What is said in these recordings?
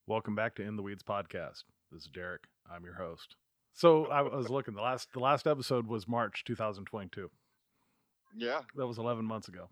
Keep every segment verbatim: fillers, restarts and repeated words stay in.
Welcome back to In the Weeds podcast. This is Derek. I'm your host. So I was looking. The last the last episode was March twenty twenty-two. Yeah. That was eleven months ago.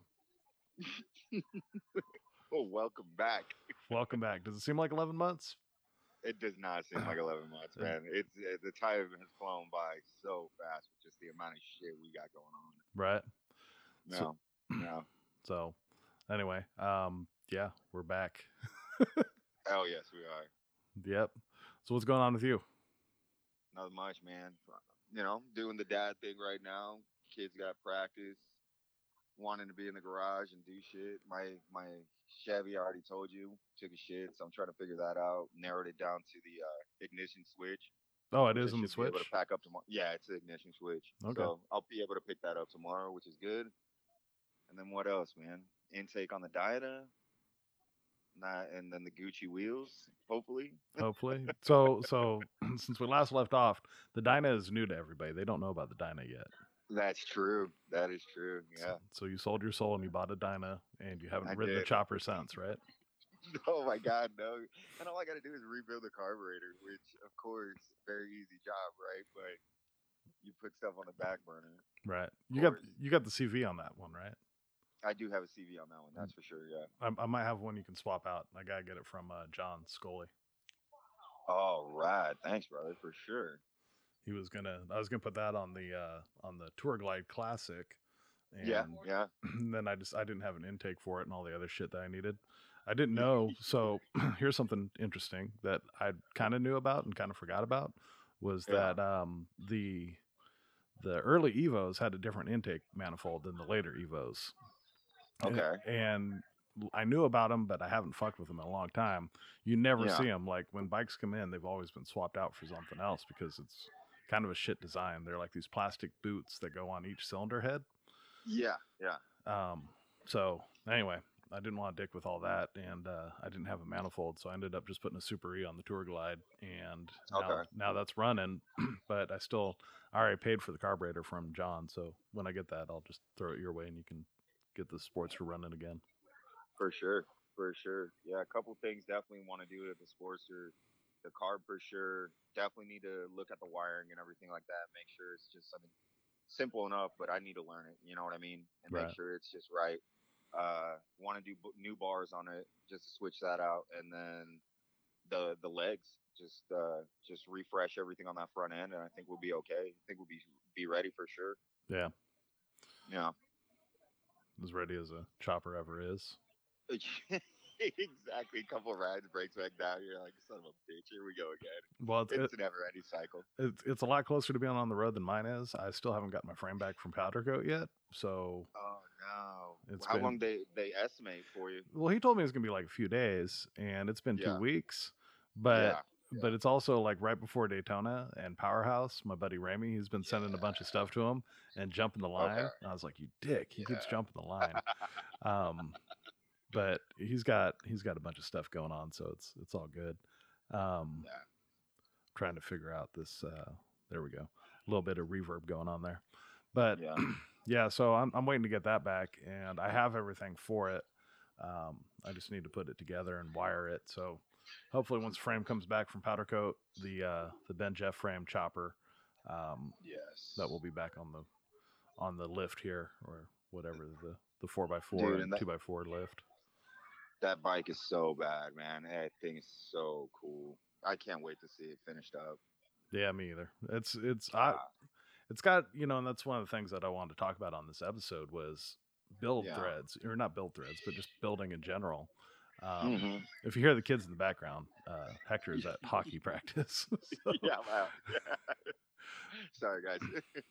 Oh, welcome back. Welcome back. Does it seem like eleven months? It does not seem like eleven months, man. It's it, the time has flown by so fast with just the amount of shit we got going on. Right. No, So, no. So, anyway, um, yeah, we're back. Hell yes, we are. Yep. So what's going on with you? Not much, man. You know, doing the dad thing right now. Kids got practice. Wanting to be in the garage and do shit. My my Chevy, I already told you, took a shit, so I'm trying to figure that out. Narrowed it down to the uh, ignition switch, Oh, it which I is on the should be able to Switch. pack up tomorrow. Yeah, it's an ignition switch, Okay. so I'll be able to pick that up tomorrow, which is good. And then what else, man? Intake on the Dyna, not, and then the Gucci wheels, hopefully. Hopefully. So so since we last left off, the Dyna is new to everybody. They don't know about the Dyna yet. That's true. That is true. So, Yeah, so you sold your soul and you bought a Dyna, and you haven't I ridden the did. chopper since, right? Oh my God, no! And all I got to do is rebuild the carburetor, which, of course, very easy job, right? But you put stuff on the back burner. Right. Of You got course, you got the C V on that one, right? I do have a C V on that one. That's for sure. Yeah. I, I might have one you can swap out. I gotta get it from uh, John Scully. All right. Thanks, brother, for sure. He was gonna. I was gonna put that on the uh, on the Tour Glide Classic, and Yeah. Yeah. then I just I didn't have an intake for it and all the other shit that I needed. I didn't know. So here's something interesting that I kind of knew about and kind of forgot about was Yeah. that um, the the early Evos had a different intake manifold than the later Evos. Okay. And I knew about them, but I haven't fucked with them in a long time. You never Yeah. see them. Like when bikes come in, they've always been swapped out for something else because it's kind of a shit design. They're like these plastic boots that go on each cylinder head. Yeah. Yeah. Um, so anyway, I didn't want to dick with all that, and uh, I didn't have a manifold, so I ended up just putting a Super E on the Tour Glide, and now, Okay. now that's running. But I still I already paid for the carburetor from John, so when I get that, I'll just throw it your way, and you can get the Sportster running again. For sure. For sure. Yeah. A couple things definitely want to do with the Sportster. The carb for sure. Definitely need to look at the wiring and everything like that. Make sure it's just something simple enough, but I need to learn it. You know what I mean? And make Right. sure it's just right. Uh, want to do b- new bars on it, just to switch that out, and then the the legs, just uh, just refresh everything on that front end, and I think we'll be okay. I think we'll be be ready for sure. Yeah, Yeah. as ready as a chopper ever is. Exactly. A couple rides, breaks back down. You're like, son of a bitch. Here we go again. Well, it's, it, It's a never-ending cycle. it's it's a lot closer to being on the road than mine is. I still haven't got my frame back from Powder Coat yet, so Oh no! it's How been. long they they estimate for you? Well, he told me it's gonna be like a few days, and it's been two Yeah. weeks. But Yeah. but it's also like right before Daytona and Powerhouse. My buddy Ramy, he's been sending a bunch of stuff to him and jumping the line. Okay. And I was like, you dick, he keeps Yeah. jumping the line. Um, but he's got he's got a bunch of stuff going on, so it's it's all good. Um, Yeah. trying to figure out this. Uh, there we go, a little bit of reverb going on there, but Yeah. yeah. So I'm I'm waiting to get that back, and I have everything for it. Um, I just need to put it together and wire it. So hopefully, once the frame comes back from Powder Coat, the uh, the Ben Jeff frame chopper, um, Yes. that will be back on the on the lift here or whatever the the four by four Dude, and and that two by four lift. that bike is so bad, man. That thing is so cool. I can't wait to see it finished up. Yeah, me either. It's it's I Ah, it's got, you know, and that's one of the things that I wanted to talk about on this episode was build yeah. threads, or not build threads, but just building in general. Um, Hmm. if you hear the kids in the background, uh, Hector's at hockey practice. So, Yeah. Wow. Sorry, guys.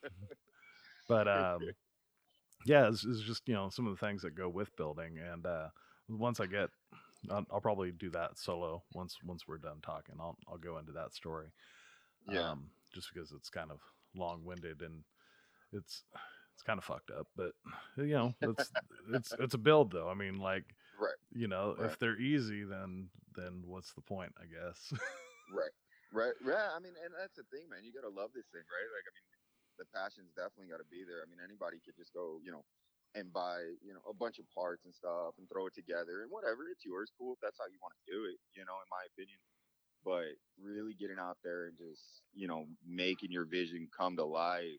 but um, yeah, it's, it's just, you know, some of the things that go with building. And uh, once I get, I'll, I'll probably do that solo once once we're done talking. I'll I'll go into that story. Yeah. Um, just because it's kind of long winded and it's it's kind of fucked up. But you know, it's it's it's a build though. I mean, like, Right. you know, Right. if they're easy, then then what's the point? I guess. Right. Right. Yeah. I mean, and that's the thing, man. You gotta love this thing, right? Like, I mean, the passion's definitely got to be there. I mean, anybody could just go, you know, and buy, you know, a bunch of parts and stuff and throw it together and whatever. It's yours. Cool if that's how you want to do it, you know, in my opinion. But really getting out there and just, you know, making your vision come to life,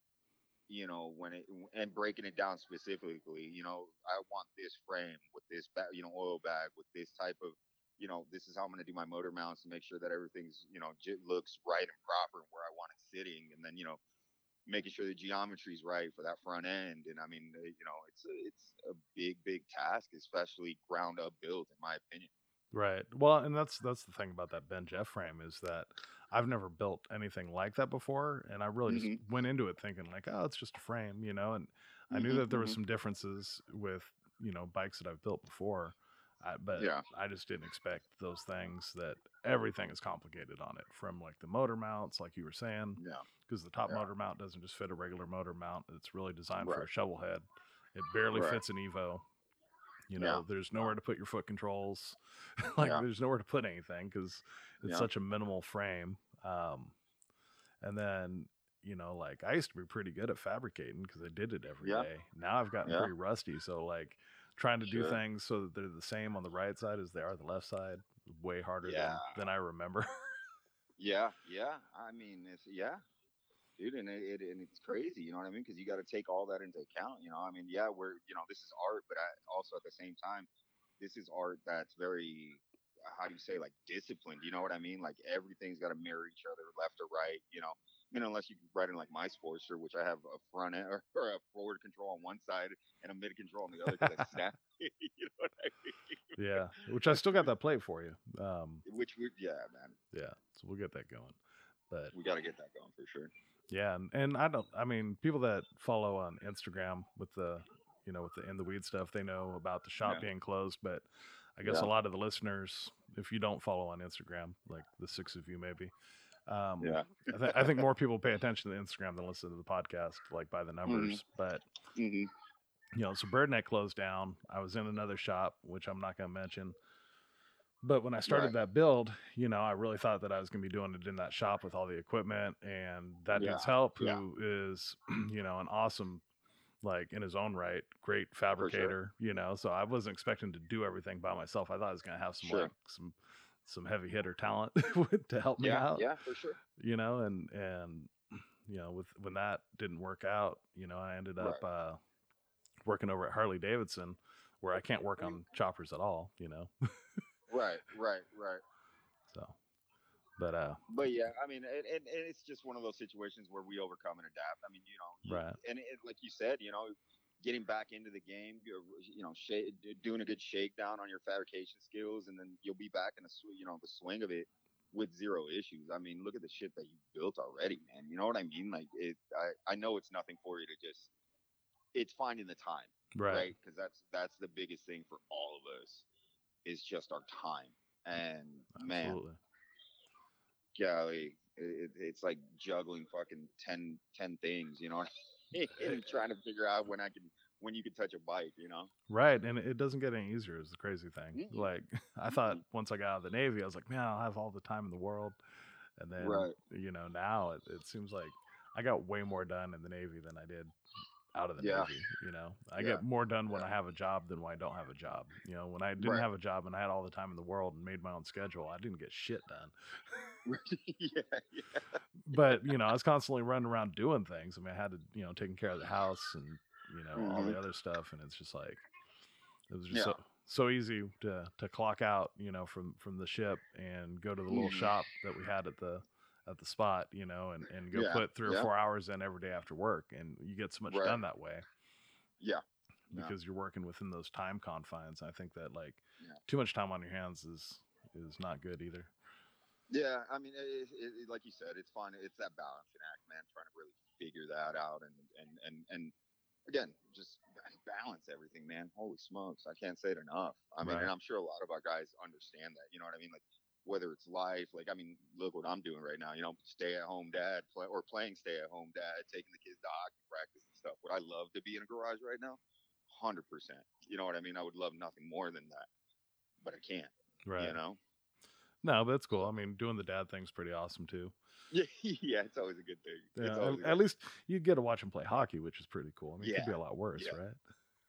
you know, when it and breaking it down specifically, you know, I want this frame with this, ba- you know, oil bag with this type of, you know, this is how I'm going to do my motor mounts to make sure that everything's, you know, j- looks right and proper and where I want it sitting. And then, you know, making sure the geometry is right for that front end. And I mean, uh, you know, it's a, it's a big, big task, especially ground up build, in my opinion. Right. Well, and that's that's the thing about that Ben Jeff frame is that I've never built anything like that before, and I really just Mm-hmm. went into it thinking like, oh, it's just a frame, you know. And I knew Mm-hmm. that there was Mm-hmm. some differences with you know bikes that I've built before, I, but Yeah. I just didn't expect those things that everything is complicated on it, from like the motor mounts, like you were saying, Yeah. because the top Yeah. motor mount doesn't just fit a regular motor mount. It's really designed for Right. a shovel head. It barely Right. fits an Evo. You Yeah. know, there's Yeah. nowhere to put your foot controls. Like Yeah. there's nowhere to put anything because it's Yeah. such a minimal frame. Um, and then, you know, like I used to be pretty good at fabricating because I did it every Yeah. day. Now I've gotten Yeah. pretty rusty. So like trying to do Sure. things so that they're the same on the right side as they are the left side, way harder Yeah. than than I remember. Yeah. Yeah. I mean, it's yeah, dude, and it, it and it's crazy. You know what I mean? Because you got to take all that into account. You know, I mean, yeah, we're you know this is art, but I, also at the same time, this is art that's very how do you say like disciplined. You know what I mean? Like everything's got to mirror each other, left or right. You know. I mean, unless you ride in like my Sportster, which I have a front end or, or a forward control on one side and a mid control on the other because I snap. You know what I mean? Yeah, which I still got that plate for you. Um, Which we, yeah, man, yeah, so we'll get that going. But we got to get that going for sure. yeah, and, and I don't. I mean, people that follow on Instagram with the, you know, with the in the weed stuff, they know about the shop Yeah. being closed. But I guess Yeah. a lot of the listeners, if you don't follow on Instagram, like the six of you maybe, um, Yeah. I, th- I think more people pay attention to Instagram than listen to the podcast, like by the numbers. But Mm-hmm. you know, so Birdneck closed down. I was in another shop, which I'm not going to mention. But when I started Right. that build, you know, I really thought that I was going to be doing it in that shop with all the equipment, and that Yeah, dude's help, who yeah. is, you know, an awesome, like in his own right, great sure. fabricator, you know. So I wasn't expecting to do everything by myself. I thought I was going to have some Sure. like some some heavy hitter talent to help me Yeah, out, yeah, for sure. you know, and and you know, with when that didn't work out, you know, I ended up uh working over at Harley Davidson, where I can't work on choppers at all, you know. Right, right, right. So, but uh, But yeah, I mean, and, and, and it's just one of those situations where we overcome and adapt. I mean, you know, you, right, and it, like you said, you know, getting back into the game, you're, you know, sh- doing a good shakedown on your fabrication skills, and then you'll be back in the sw- you know the swing of it with zero issues. I mean, look at the shit that you built already, man. You know what I mean? Like it, I, I know it's nothing for you to just. It's finding the time, right, right? Because that's that's the biggest thing for all of us is just our time. And man, absolutely. golly, it, it's like juggling fucking ten, ten things, you know, and trying to figure out when I can, when you can touch a bike, you know? Right, and it doesn't get any easier is the crazy thing. Mm-mm. Like I thought once I got out of the Navy, I was like, man, I'll have all the time in the world. And then, Right. you know, now it, it seems like I got way more done in the Navy than I did out of the Yeah. Navy. You know, I Yeah. get more done when Yeah. I have a job than when I don't have a job. You know, when I didn't Right. have a job and I had all the time in the world and made my own schedule, I didn't get shit done. yeah, yeah. But, you know, I was constantly running around doing things. I mean, I had to, you know, taking care of the house and, you know, all Mhm. the other stuff. And it's just like, it was just Yeah. so, so easy to, to clock out, you know, from, from the ship and go to the little Mhm. shop that we had at the, at the spot, you know, and, and go Yeah, put three or yeah. four hours in every day after work. And you get so much Right. done that way Yeah. Yeah. because you're working within those time confines. I think that like Yeah. too much time on your hands is, is not good either. Yeah, I mean, it, it, it, like you said, it's fun. It's that balancing act, man. Trying to really figure that out, and and and and again, just balance everything, man. Holy smokes, I can't say it enough. I mean, Right. and I'm sure a lot of our guys understand that. You know what I mean? Like whether it's life, like I mean, look what I'm doing right now. You know, stay at home dad, play, or playing stay at home dad, taking the kids to hockey practice and stuff. Would I love to be in a garage right now? Hundred percent. You know what I mean? I would love nothing more than that, but I can't. Right. You know. No, but it's cool. I mean, doing the dad thing's pretty awesome too. Yeah, yeah, it's always a good thing. It's Yeah, always a at, at good least you get to watch him play hockey, which is pretty cool. I mean, it Yeah, could be a lot worse, yeah. right?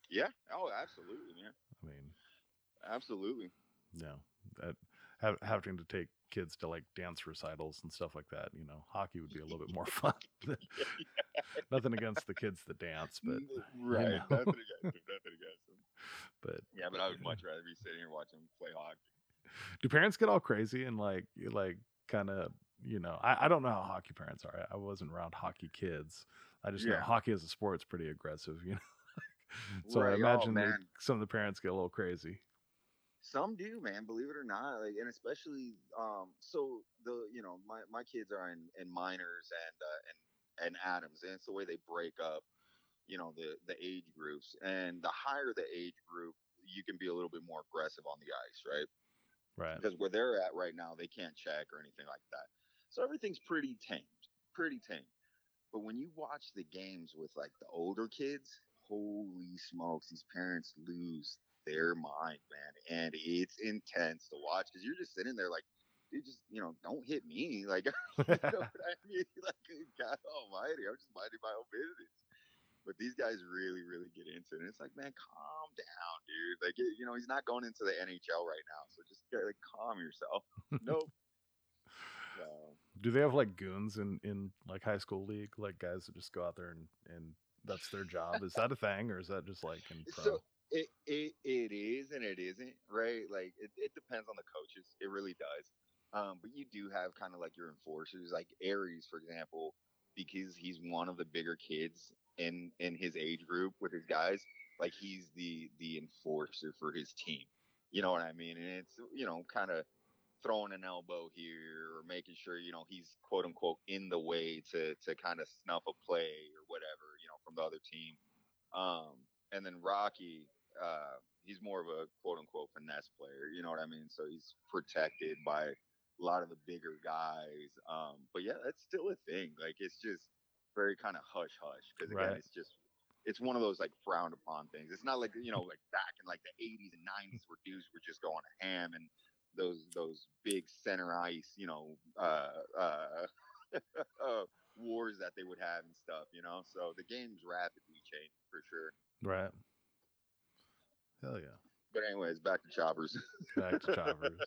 Yeah. Oh, absolutely, man. I mean, Absolutely. you know, that have, having to take kids to like dance recitals and stuff like that. You know, hockey would be a little bit more fun. Nothing against the kids that dance, but N- you Right. know, Nothing against him. Nothing against him. but Yeah, but I would yeah. much rather be sitting here watching him play hockey. Do parents get all crazy and like you- like kind of you know I, I don't know how hockey parents are. I, I wasn't around hockey kids. I just know Yeah. hockey as a sport's pretty aggressive, you know. So I Right. Oh imagine that man. some of the parents get a little crazy. Some do, man. Believe it or not, like, and especially, um, so the, you know, my my kids are in in minors and uh, and and Adams, and it's the way they break up, you know, the the age groups, and the higher the age group, you can be a little bit more aggressive on the ice, right? Right. Because where they're at right now, they can't check or anything like that, so everything's pretty tamed, pretty tamed. But when you watch the games with like the older kids, holy smokes, these parents lose their mind, man. And it's intense to watch because you're just sitting there like, dude, just, you know, don't hit me. Like, you know what I mean? Like, God almighty, I'm just minding my own business. But these guys really, really get into it. And it's like, man, calm down, dude. Like, you know, he's not going into the N H L right now. So just like, calm yourself. Nope. So, Do they have like goons in in like high school league, like guys that just go out there and and that's their job? Is that a thing, or is that just like in So pro? it it it is and it isn't, right? Like it, it depends on the coaches. It really does. Um, but you do have kind of like your enforcers, like Aries, for example, because he's one of the bigger kids in in his age group with his guys. Like he's the the enforcer for his team. You know what I mean? And it's you know kind of throwing an elbow here or making sure you know he's quote unquote in the way to to kind of snuff a play or whatever you know from the other team. Um, and then Rocky, uh, he's more of a quote unquote finesse player. You know what I mean? So he's protected by a lot of the bigger guys. Um, but yeah, that's still a thing. Like it's just very kind of hush hush because again, Right. it's just it's one of those like frowned upon things. It's not like you know like back in like the eighties and nineties where dudes were just going ham and those those big center ice, you know, uh, uh, uh, wars that they would have and stuff, you know. So the game's rapidly changing for sure. Right. Hell yeah. But anyways, back to choppers. Back to choppers.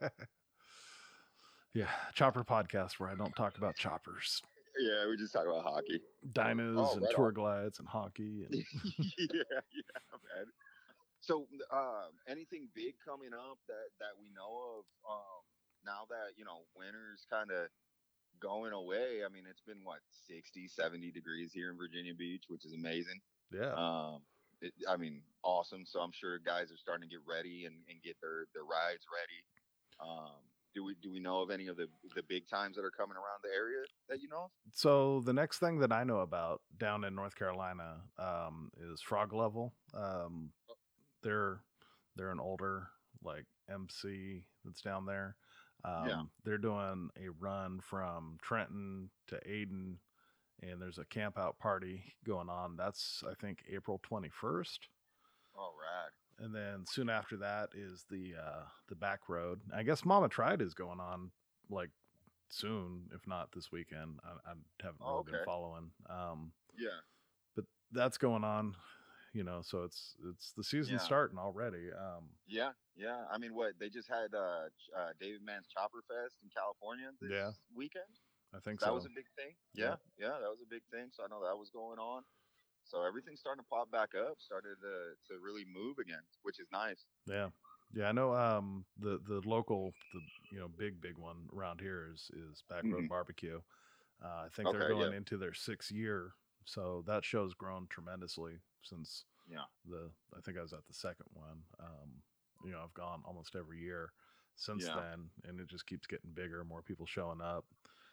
Yeah, chopper podcast where I don't talk about choppers, Yeah, we just talk about hockey. dynos, Oh, and right tour on. glides and hockey and Yeah, yeah, man. So, uh, anything big coming up that that we know of? Um, now that you know winter's kind of going away. I mean, it's been what sixty, seventy degrees here in Virginia Beach, which is amazing. yeah. Um, it, I mean, awesome. So I'm sure guys are starting to get ready and, and get their, their rides ready. Um, do we do we know of any of the the big times that are coming around the area that you know of? So the next thing that I know about down in North Carolina um, is Frog Level. Um, they're they're an older like M C that's down there. Yeah. Um, they're doing a run from Trenton to Aden, and there's a camp out party going on. That's I think April twenty-first. All right. And then soon after that is the uh, the back road. I guess Mama Tried is going on like soon, if not this weekend. I, I haven't Oh, really been okay. following, um, Yeah. but that's going on. You know, so it's it's the season Yeah. starting already. Um, Yeah. Yeah. I mean, what they just had uh, Ch- uh, David Mann's Chopper Fest in California this yeah, weekend. I think So that was so. a big thing. Yeah, Yeah. Yeah. That was a big thing. So I know that was going on. So everything's starting to pop back up, started to to really move again, which is nice. yeah, yeah. I know. Um, the the local, the you know, big big one around here is is Back Road Hmm. Barbecue. Uh, I think they're Okay, going yeah, into their sixth year, so that show's grown tremendously since yeah, the. I think I was at the second one. Um, you know, I've gone almost every year since yeah, then, and it just keeps getting bigger. More people showing up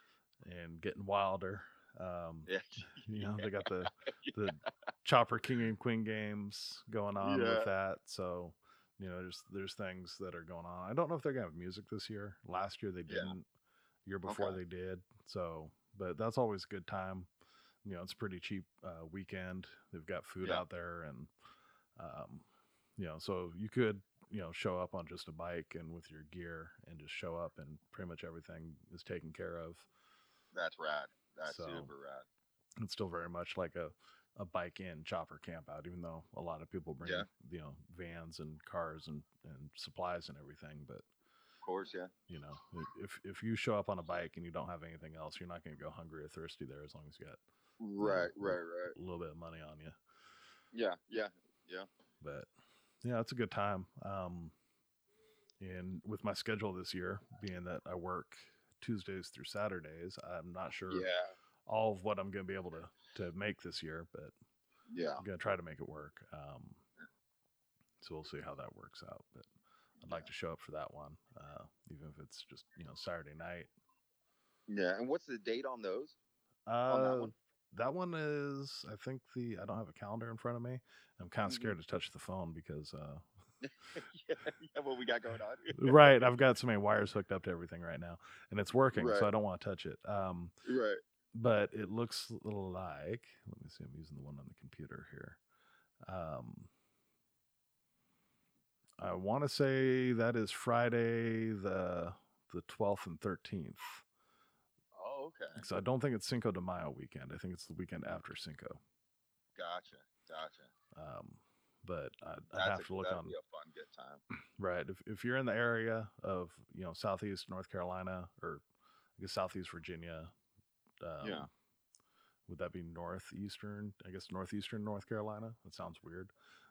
and getting wilder. Um, yeah, you know, they got the yeah, the Chopper King and Queen games going on with yeah, that. So, you know, there's there's things that are going on. I don't know if they're gonna have music this year. Last year they yeah. didn't. Year before Okay, they did. So, but that's always a good time. You know, it's a pretty cheap uh, weekend. They've got food yeah, out there, and um, you know, so you could you know show up on just a bike and with your gear and just show up, and pretty much everything is taken care of. that's rad. That's So super rad. it's still very much like a a bike in chopper camp out, even though a lot of people bring Yeah, you know vans and cars and and supplies and everything. But of course, yeah. you know, if if you show up on a bike and you don't have anything else, you're not going to go hungry or thirsty there as long as you got you know Right, a, right, right. a little bit of money on you. Yeah, yeah, yeah. But yeah, it's a good time. Um, and with my schedule this year, being that I work Tuesdays through Saturdays, I'm not sure Yeah, all of what I'm going to be able to to make this year, but yeah, I'm going to try to make it work. Um, so we'll see how that works out. But I'd like yeah. to show up for that one, uh, even if it's just you know Saturday night. Yeah. And what's the date on those? On that Uh, one? that one is, I think the I don't have a calendar in front of me. I'm kind of Hmm. scared to touch the phone because, uh, Yeah, yeah. What we got going on? right, I've got so many wires hooked up to everything right now, and it's working, so Right, I don't want to touch it. Um, right. but it looks like, let me see, I'm using the one on the computer here. Um, I want to say that is Friday the the twelfth and thirteenth. Oh, okay. So I don't think it's Cinco de Mayo weekend. I think it's the weekend after Cinco. Gotcha, gotcha. Um, but I'd, I'd That's a have to look that'll on. be a fun, good time. Right. If if you're in the area of you know Southeast North Carolina or I guess Southeast Virginia, Yeah. um, would that be northeastern? I guess northeastern North Carolina. That sounds weird,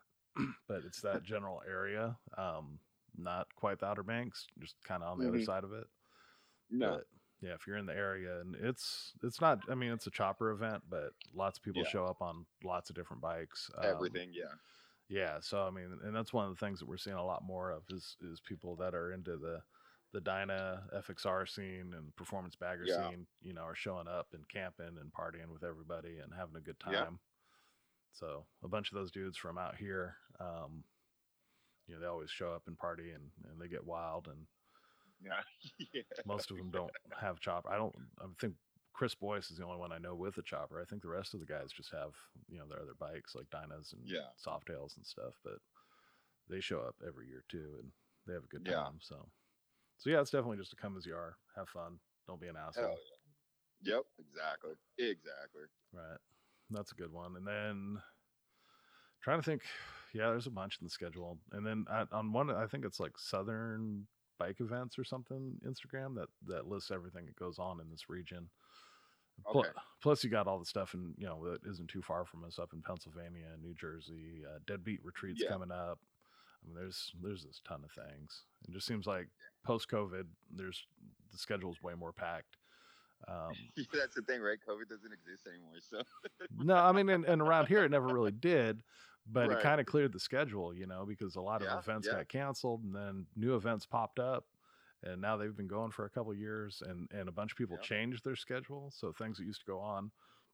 but it's that general area. Um, not quite the Outer Banks, just kind of on the other Hmm. side of it. No. But yeah, if you're in the area, and it's it's not. I mean, it's a chopper event, but lots of people Yeah. show up on lots of different bikes. Um, Everything. Yeah. yeah, so I mean, and that's one of the things that we're seeing a lot more of is is people that are into the the Dyna F X R scene and performance bagger Yeah. scene. You know, are showing up and camping and partying with everybody and having a good Yeah. time. So a bunch of those dudes from out here, um, you know, they always show up and party and, and they get wild. And Yeah. Yeah. most of them don't have chopper. I don't. I think Chris Boyce is the only one I know with a chopper. I think the rest of the guys just have you know their other bikes like Dynas and Yeah. Softails and stuff. But they show up every year too, and they have a good Yeah. time. So, so yeah, it's definitely just to come as you are, have fun, don't be an Hell asshole. yeah. Yep. Exactly. Exactly. Right. That's a good one. And then trying to think, yeah, there's a bunch in the schedule. And then at, on one, I think it's like Southern Bike Events or something Instagram that that lists everything that goes on in this region. Pl- Okay. Plus, you got all the stuff in you know that isn't too far from us up in Pennsylvania, New Jersey. Uh, Deadbeat Retreats Yeah. coming up. I mean, there's there's this ton of things. It just seems like post COVID, there's the schedule's way more packed. Um, Yeah, that's the thing, right? COVID doesn't exist anymore. So. no, I mean, and, and around here it never really did, but it Right. kind of cleared the schedule, you know, because a lot of Yeah. events Yeah. got canceled and then new events popped up, and now they've been going for a couple years, and and a bunch of people Yeah. changed their schedule, so things that used to go on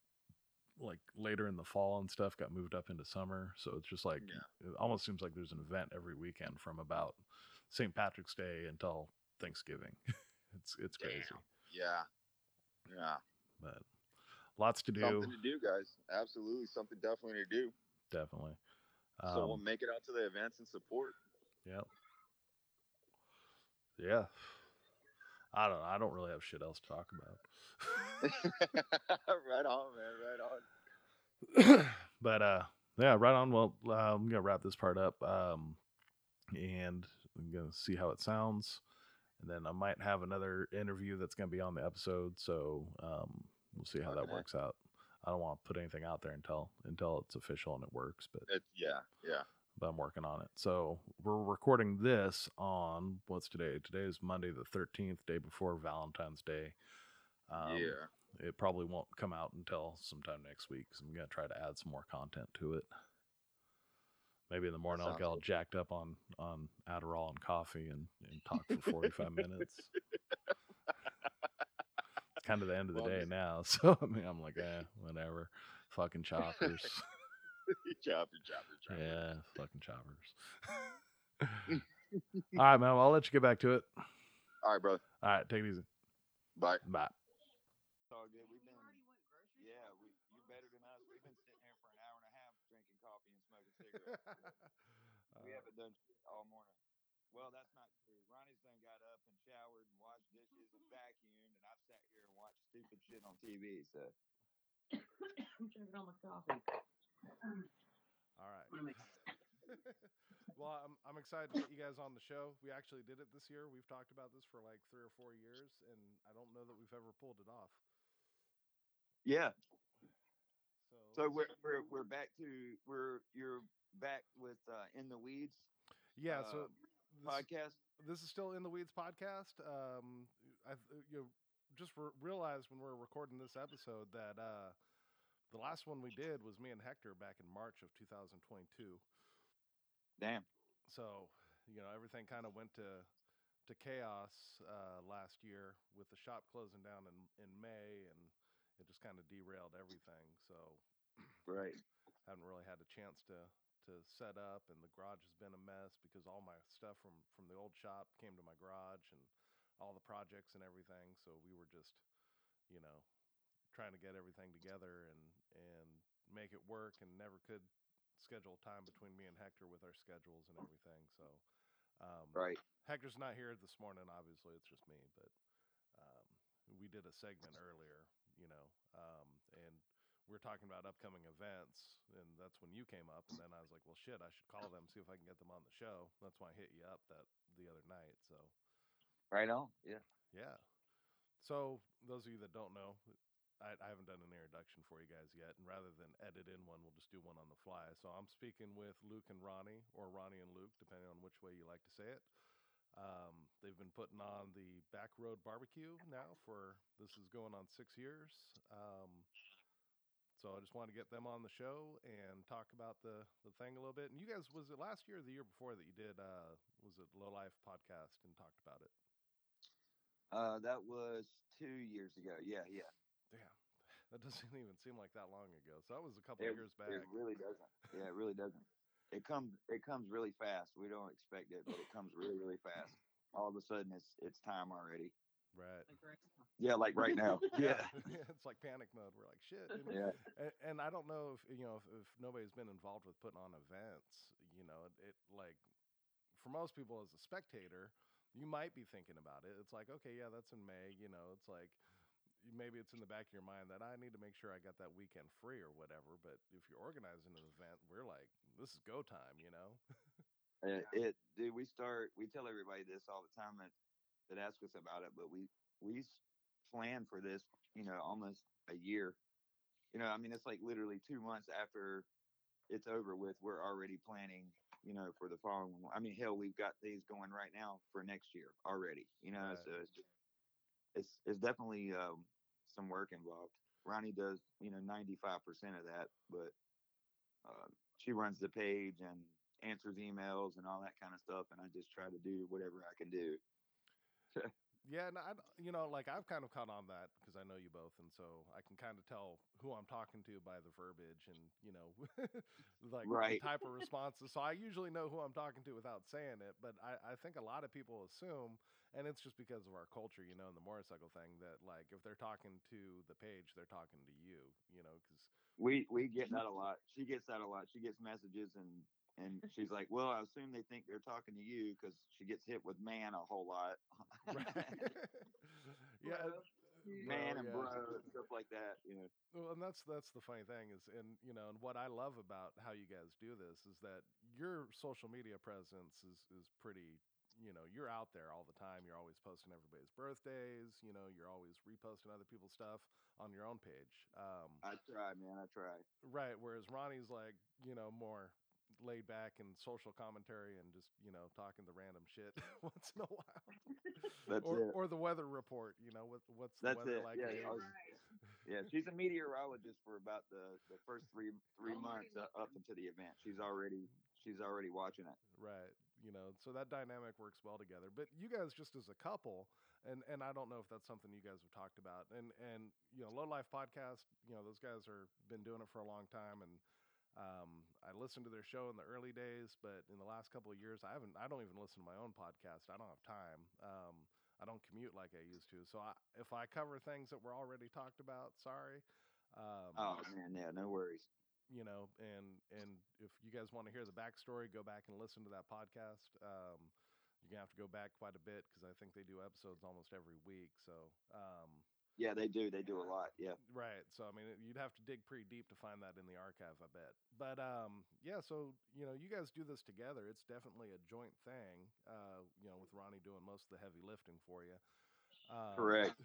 like later in the fall and stuff got moved up into summer. So it's just like Yeah. it almost seems like there's an event every weekend from about Saint Patrick's Day until Thanksgiving. it's it's crazy, Damn. Yeah. Yeah. but lots to do. Something to do, guys. Absolutely, something definitely to do. Definitely. So we'll Um, make it out to the events and support. yeah, yeah. I don't know. I don't really have shit else to talk Right on, man. Right on. about. But uh, yeah, right on. Well, uh, I'm gonna wrap this part up, um, and I'm gonna see how it sounds, and then I might have another interview that's gonna be on the episode. So um, we'll see how that Fucking A. works out. I don't want to put anything out there until until it's official and it works, but It's yeah, yeah. but I'm working on it. So we're recording this on what's today? Today is Monday the thirteenth, day before Valentine's Day. Um, Yeah. It probably won't come out until sometime next week because I'm gonna try to add some more content to it. Maybe in the morning I'll sounds get all good. jacked up on on Adderall and coffee and, and talk for forty-five minutes. It's kind of the end of the Well, day just now, so I mean I'm like, eh, whatever. Fucking choppers. chopper, chopper, chopper. Yeah, fucking choppers. All right, man. Well, I'll let you get back to it. All right, brother. All right, take it easy. Bye. Bye. It's all good. We've been, yeah, we, you better than us. We've been sitting here for an hour and a half drinking coffee and smoking cigarettes. We Uh, haven't done shit all morning. Well, that's not true. Ronnie's done got up and showered and washed dishes and vacuumed, and I've sat here and watched stupid shit on T V. So I'm drinking all my coffee. All right. Well, I'm I'm excited to get you guys on the show. We actually did it this year. We've talked about this for like three or four years, and I don't know that we've ever pulled it off. Yeah. So So we're we're we're back to we're you're back with uh, In the Weeds yeah, uh, so this podcast. this is still in the weeds podcast. Um, I you know, just re- realized when we are recording this episode that uh, the last one we did was me and Hector back in March of two thousand twenty-two. Damn. So you know everything kind of went to to chaos uh, last year with the shop closing down in in May, and it just kind of derailed everything. So Right. haven't really had a chance to to set up, and the garage has been a mess because all my stuff from from the old shop came to my garage and all the projects and everything. So we were just you know trying to get everything together and and make it work, and never could schedule time between me and Hector with our schedules and everything. So um, Right. Hector's not here this morning. Obviously, it's just me, but um, we did a segment earlier, you know, um, and we were talking about upcoming events, and that's when you came up, and then I was like, well, shit, I should call them, see if I can get them on the show. That's why I hit you up that the other night. So Right on. Yeah. yeah. So those of you that don't know, I, I haven't done an introduction for you guys yet, and rather than edit in one, we'll just do one on the fly. So I'm speaking with Luke and Ronnie, or Ronnie and Luke, depending on which way you like to say it. Um, they've been putting on the Back Road Barbecue now for this is going on six years. Um, so I just wanted to get them on the show and talk about the the thing a little bit. And you guys, was it last year or the year before that you did? Uh, was it Low Life podcast and talked about it? Uh, that was two years ago. Yeah. Yeah. Damn, that doesn't even seem like that long ago. So that was a couple of It years it back. really doesn't. Yeah. It really doesn't. It comes it comes really fast. We don't expect it, but it comes really really fast. All of a sudden, it's it's time already. Right. Yeah. Like right now. Yeah, Yeah. it's like panic mode. We're like shit, and, Yeah. and and I don't know if you know if, if nobody's been involved with putting on events. You know, it, it like for most people as a spectator, you might be thinking about it. It's like okay, yeah, that's in May. You know, it's like maybe it's in the back of your mind that I need to make sure I got that weekend free or whatever. But if you're organizing an event, we're like, this is go time. You know. It, it dude, we start. We tell everybody this all the time that that ask us about it, but we we plan for this. You know, almost a year. You know, I mean, it's like literally two months after it's over with. We're already planning. You know, for the following one. I mean, hell, we've got things going right now for next year already. You know, Right. so it's just, it's it's definitely um, some work involved. Ronnie does, you know, ninety-five percent of that, but uh, she runs the page and answers emails and all that kind of stuff, and I just try to do whatever I can do. Yeah, and I, you know, like I've kind of caught on that because I know you both, and so I can kind of tell who I'm talking to by the verbiage and you know, like the Right. type of responses. So I usually know who I'm talking to without saying it, but I, I think a lot of people assume, and it's just because of our culture, you know, and the motorcycle thing that like if they're talking to the page, they're talking to you, you know, because We we get that a lot. She gets that a lot. She gets messages and and she's like, "Well, I assume they think they're talking to you because she gets hit with man a whole lot, right, yeah, Bro. man bro, and yeah. bro and stuff like that." You know. Well, and that's that's the funny thing is, and you know, and what I love about how you guys do this is that your social media presence is is pretty. You know, you're out there all the time. You're always posting everybody's birthdays. You know, you're always reposting other people's stuff on your own page. Um, I try, man. I try. right. Whereas Ronnie's like, you know, more laid back and social commentary and just you know talking the random shit once in a while, That's or it. or the weather report. You know, what what's the That's weather it. like Yeah. in I was- Avery? yeah. She's a meteorologist for about the the first three three months uh, up into the event. She's already she's already watching it. Right. You know, so that dynamic works well together. But you guys just as a couple, and and I don't know if that's something you guys have talked about. And and you know, Low Life podcast, you know, those guys are been doing it for a long time and um, I listened to their show in the early days, but in the last couple of years, I haven't. I don't even listen to my own podcast. I don't have time. Um, I don't commute like I used to. So I, if I cover things that were already talked about, sorry. Um, Oh man, yeah, no worries. you know, and and if you guys want to hear the backstory, go back and listen to that podcast. Um, you're gonna have to go back quite a bit because I think they do episodes almost every week. So, um, Yeah, they do. They do a lot. Yeah. Right. So I mean, you'd have to dig pretty deep to find that in the archive, I bet. But um, yeah. So you know, you guys do this together. It's definitely a joint thing. Uh, you know, with Ronnie doing most of the heavy lifting for you. Um, Correct.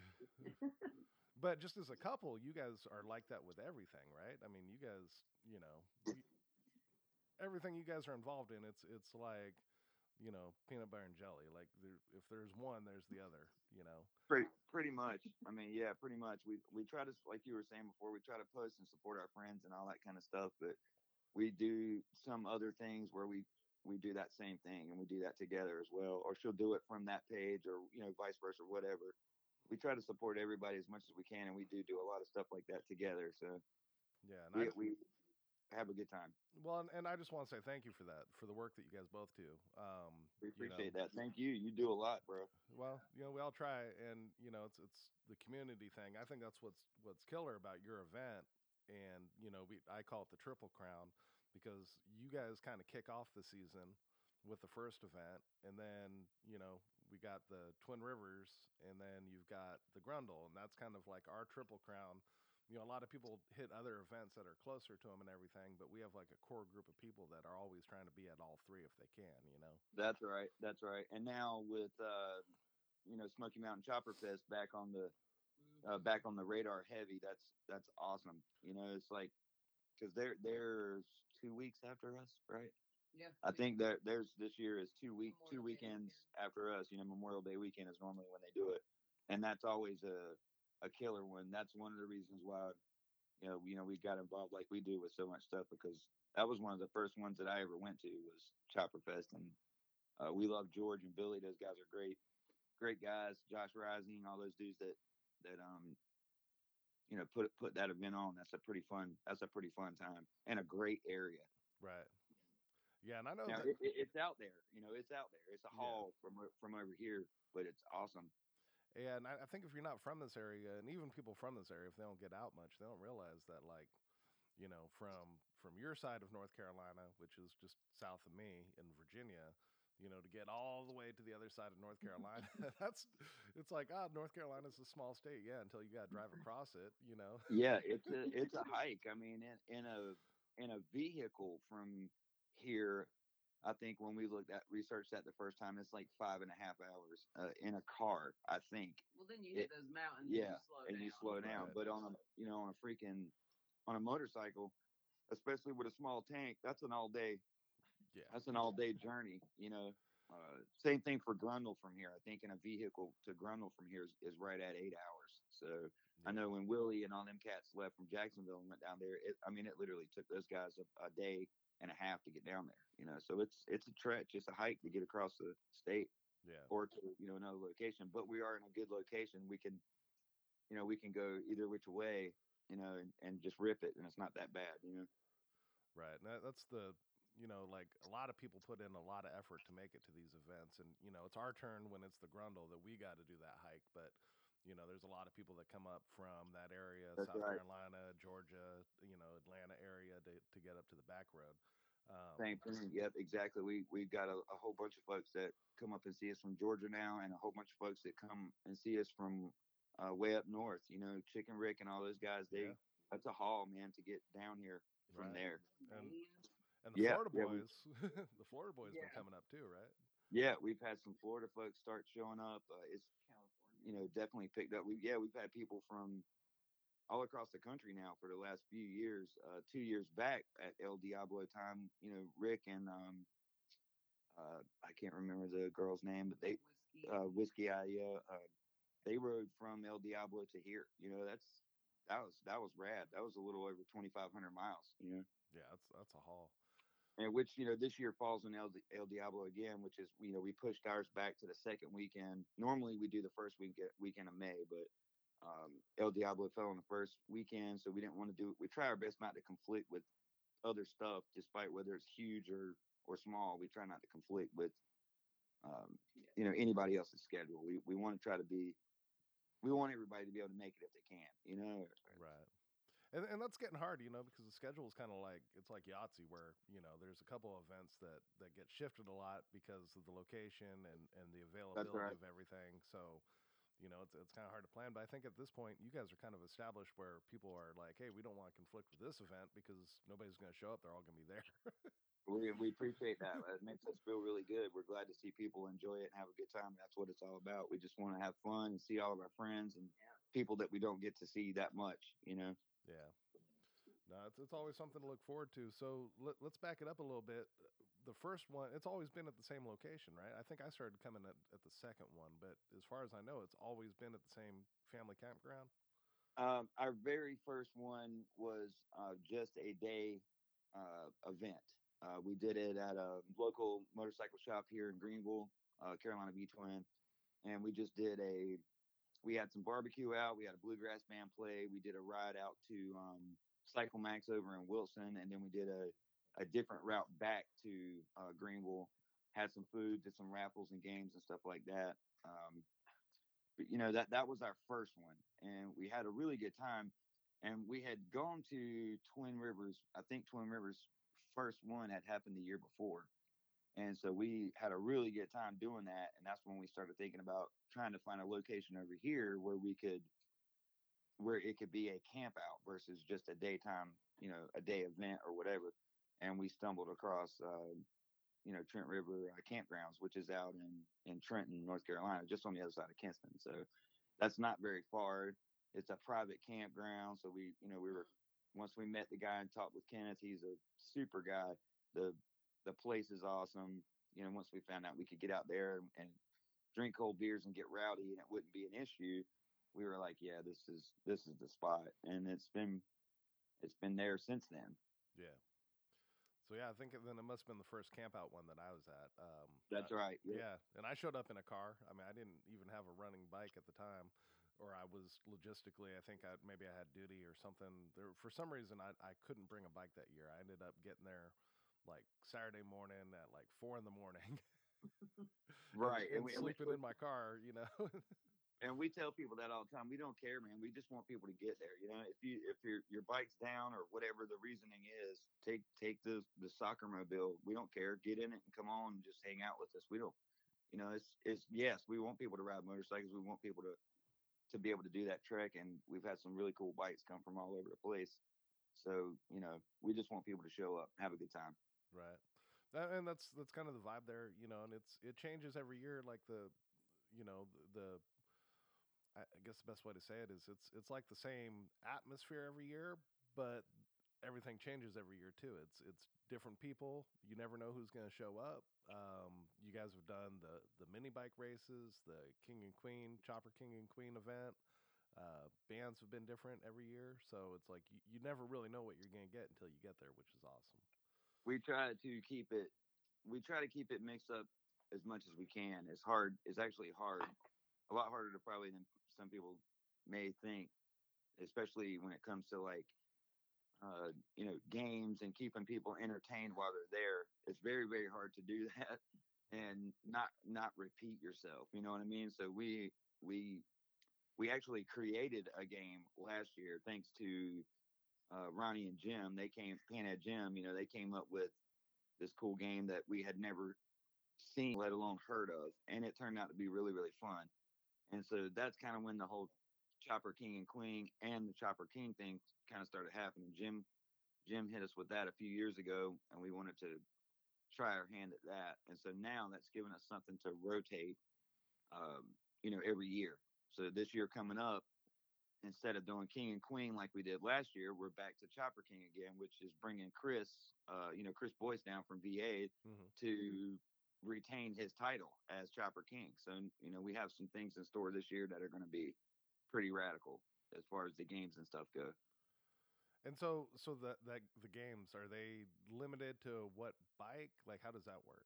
but just as a couple, you guys are like that with everything, right? I mean, you guys, you know, you, everything you guys are involved in, it's it's like, you know, peanut butter and jelly. Like there, if there's one, there's the other. You know. Pretty pretty much. I mean, yeah, pretty much. We we try to, like you were saying before, we try to post and support our friends and all that kind of stuff. But we do some other things where we we do that same thing and we do that together as well. Or she'll do it from that page, or you know, vice versa, whatever. We try to support everybody as much as we can, and we do do a lot of stuff like that together. So Yeah, and I we we have a good time. well, and, and I just want to say thank you for that, for the work that you guys both do. Um, We you know, appreciate that. Thank you. You do a lot, bro. well, you know, we all try, and you know, it's it's the community thing. I think that's what's what's killer about your event, and you know, we I call it the Triple Crown because you guys kind of kick off the season with the first event, and then you know we got the Twin Rivers, and then you've got the Grundle, and that's kind of like our Triple Crown. You know, a lot of people hit other events that are closer to them and everything, but we have like a core group of people that are always trying to be at all three if they can, you know. That's right. That's right. And now with uh, you know, Smoky Mountain Chopper Fest back on the uh, back on the radar heavy. That's that's awesome. You know, it's like because they're there's two weeks after us, right? Yeah. I think that there's this year is two week two weekends after us. You know, Memorial Day weekend is normally when they do it, and that's always a a killer one. That's one of the reasons why you know you know we got involved like we do with so much stuff, because that was one of the first ones that I ever went to was Chopper Fest, and uh, we love George and Billy. Those guys are great, great guys. Josh Rising, all those dudes that that um you know put put that event on. That's a pretty fun. That's a pretty fun time and a great area. Right. Yeah, and I know Now that. it, it, it's out there. You know, it's out there. It's a Yeah. haul from from over here, but it's awesome. And I, I think if you're not from this area, and even people from this area, if they don't get out much, they don't realize that, like, you know, from from your side of North Carolina, which is just south of me in Virginia, you know, to get all the way to the other side of North Carolina, that's it's like ah, North Carolina's a small state, yeah, until you got to drive across it, you know. Yeah, it's a it's a hike. I mean, in, in a in a vehicle from here, I think when we looked at researched that the first time, it's like five and a half hours uh, in a car. I think. Well, then you It- hit those mountains. Yeah, and you slow and down. you slow down. Right. But on a you know on a freaking on a motorcycle, especially with a small tank, that's an all day Yeah. that's an all day journey. You know, uh, same thing for Grundle from here. I think in a vehicle to Grundle from here is, is right at eight hours. So I Yeah. know when Willie and all them cats left from Jacksonville and went down there, it, I mean, it literally took those guys a, a day and a half to get down there. You know, so it's it's a trek, it's a hike to get across the state Yeah. or to you know another location. But we are in a good location. We can, you know, we can go either which way, you know, and, and just rip it, and it's not that bad. You know. Right. And that, that's the, you know, like a lot of people put in a lot of effort to make it to these events. And, you know, it's our turn when it's the Grundle that we got to do that hike. But, you know, there's a lot of people that come up from that area, That's South right. Carolina, Georgia, you know, Atlanta area to, to get up to the back road. Um, Same thing. Yep, exactly. We we've got a, a whole bunch of folks that come up and see us from Georgia now, and a whole bunch of folks that come and see us from uh, way up north. You know, Chicken Rick and all those guys. They Yeah. that's a haul, man, to get down here from Right. there. And, Man. and the Yeah, Florida yeah, we- boys, the Florida boys been Yeah. coming up too, right? Yeah, we've had some Florida folks start showing up. Uh, it's California. you know definitely picked up. We yeah, we've had people from all across the country now for the last few years. Uh, two years back at El Diablo time, you know, Rick and um, uh, I can't remember the girl's name, but they Whiskey. uh, Whiskey Eye, yeah, uh, they rode from El Diablo to here. You know, that's that was that was rad. That was a little over twenty-five hundred miles. You know, Yeah, that's that's a haul. and which you know this year falls on El, El Diablo again, which is you know we pushed ours back to the second weekend. Normally we do the first week weekend of May, but um, El Diablo fell on the first weekend, so we didn't want to do it. We try our best not to conflict with other stuff, despite whether it's huge or or small. We try not to conflict with um, you know anybody else's schedule. We we want to try to be we want everybody to be able to make it if they can, you know. Right. And, and that's getting hard, you know, because the schedule is kind of like it's like Yahtzee, where you know there's a couple of events that that get shifted a lot because of the location and and the availability right. of everything. So, you know, it's it's kind of hard to plan. But I think at this point, you guys are kind of established where people are like, hey, we don't want to conflict with this event because nobody's going to show up. They're all going to be there. We we appreciate that. It makes us feel really good. We're glad to see people enjoy it and have a good time. That's what it's all about. We just want to have fun and see all of our friends and people that we don't get to see that much, you know. Yeah. No, it's, it's always something to look forward to. So let, let's back it up a little bit. The first one, it's always been at the same location, right? I think I started coming at, at the second one, but as far as I know, it's always been at the same family campground. Um, our very first one was uh, just a day uh, event. Uh, we did it at a local motorcycle shop here in Greenville, uh, Carolina V Twin, and we just did a. We had some barbecue out. We had a bluegrass band play. We did a ride out to um, Cycle Max over in Wilson, and then we did a a different route back to uh, Greenville. Had some food, did some raffles and games and stuff like that. Um, but you know that that was our first one, and we had a really good time. And we had gone to Twin Rivers. I think Twin Rivers first one had happened the year before, and so we had a really good time doing that. And that's when we started thinking about trying to find a location over here where we could where it could be a camp out versus just a daytime, you know, a day event or whatever. And we stumbled across uh, you know, Trent River uh, campgrounds, which is out in in Trenton, North Carolina, just on the other side of Kinston. So that's not very far. It's a private campground. So we, you know, we were once we met the guy and talked with Kenneth, he's a super guy. The the place is awesome. You know, once we found out we could get out there and, and drink cold beers and get rowdy and it wouldn't be an issue, we were like, yeah, this is this is the spot. And it's been it's been there since then. Yeah. So yeah, I think then it must have been the first camp out one that I was at. Um, uh, That's right. Yep. yeah, and I showed up in a car. I mean, I didn't even have a running bike at the time, or I was logistically. I think I maybe I had duty or something. There for some reason I I couldn't bring a bike that year. I ended up getting there like Saturday morning at like four in the morning, Right. and, And and we, and we, sleeping in my car. You know. and we tell people that all the time. We don't care, man. We just want people to get there. You know, if you if your your bike's down or whatever the reasoning is, take take the the soccer mobile. We don't care. Get in it and come on and just hang out with us. We don't. You know, it's it's yes, we want people to ride motorcycles. We want people to to be able to do that trek, and we've had some really cool bikes come from all over the place. So you know, we just want people to show up, have a good time. Right. That, and that's that's kind of the vibe there, you know, and it's it changes every year like the you know, the, the I I guess the best way to say it is it's it's like the same atmosphere every year, but everything changes every year too. It's it's different people. You never know who's going to show up. Um, you guys have done the the mini bike races, the King and Queen Chopper King and Queen event. Uh, bands have been different every year, so it's like you, you never really know what you're going to get until you get there, which is awesome. We try to keep it. We try to keep it mixed up as much as we can. It's hard. It's actually hard. A lot harder to probably than some people may think, especially when it comes to like uh, you know, games and keeping people entertained while they're there. It's very, very hard to do that and not not repeat yourself. You know what I mean? So we we we actually created a game last year thanks to uh, Ronnie and Jim. They came Panhead Jim. You know, they came up with this cool game that we had never seen, let alone heard of, and it turned out to be really, really fun. And so that's kind of when the whole Chopper King and Queen and the Chopper King thing kind of started happening. Jim Jim hit us with that a few years ago, and we wanted to try our hand at that. And so now that's given us something to rotate, um, you know, every year. So this year coming up, instead of doing King and Queen like we did last year, we're back to Chopper King again, which is bringing Chris, uh, you know, Chris Boyce down from V A Mm-hmm. to retain his title as Chopper King. So, you know, we have some things in store this year that are going to be pretty radical as far as the games and stuff go. And so, so the, the the games, are they limited to what bike? Like, how does that work?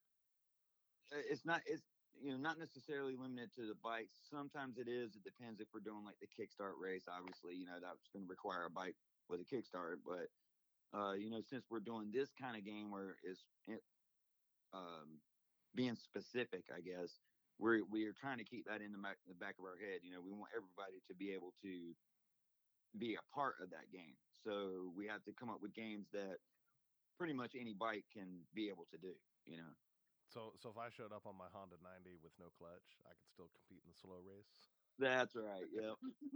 It's not, it's, you know, not necessarily limited to the bikes. Sometimes it is. It depends if we're doing like the kickstart race. Obviously, you know, that's going to require a bike with a kickstart. But, uh, you know, since we're doing this kind of game where it's it, um, being specific, I guess, we're, we are trying to keep that in the back, the back of our head. You know, we want everybody to be able to be a part of that game. So we have to come up with games that pretty much any bike can be able to do, you know. So, so if I showed up on my Honda ninety with no clutch, I could still compete in the slow race. That's right. Yep.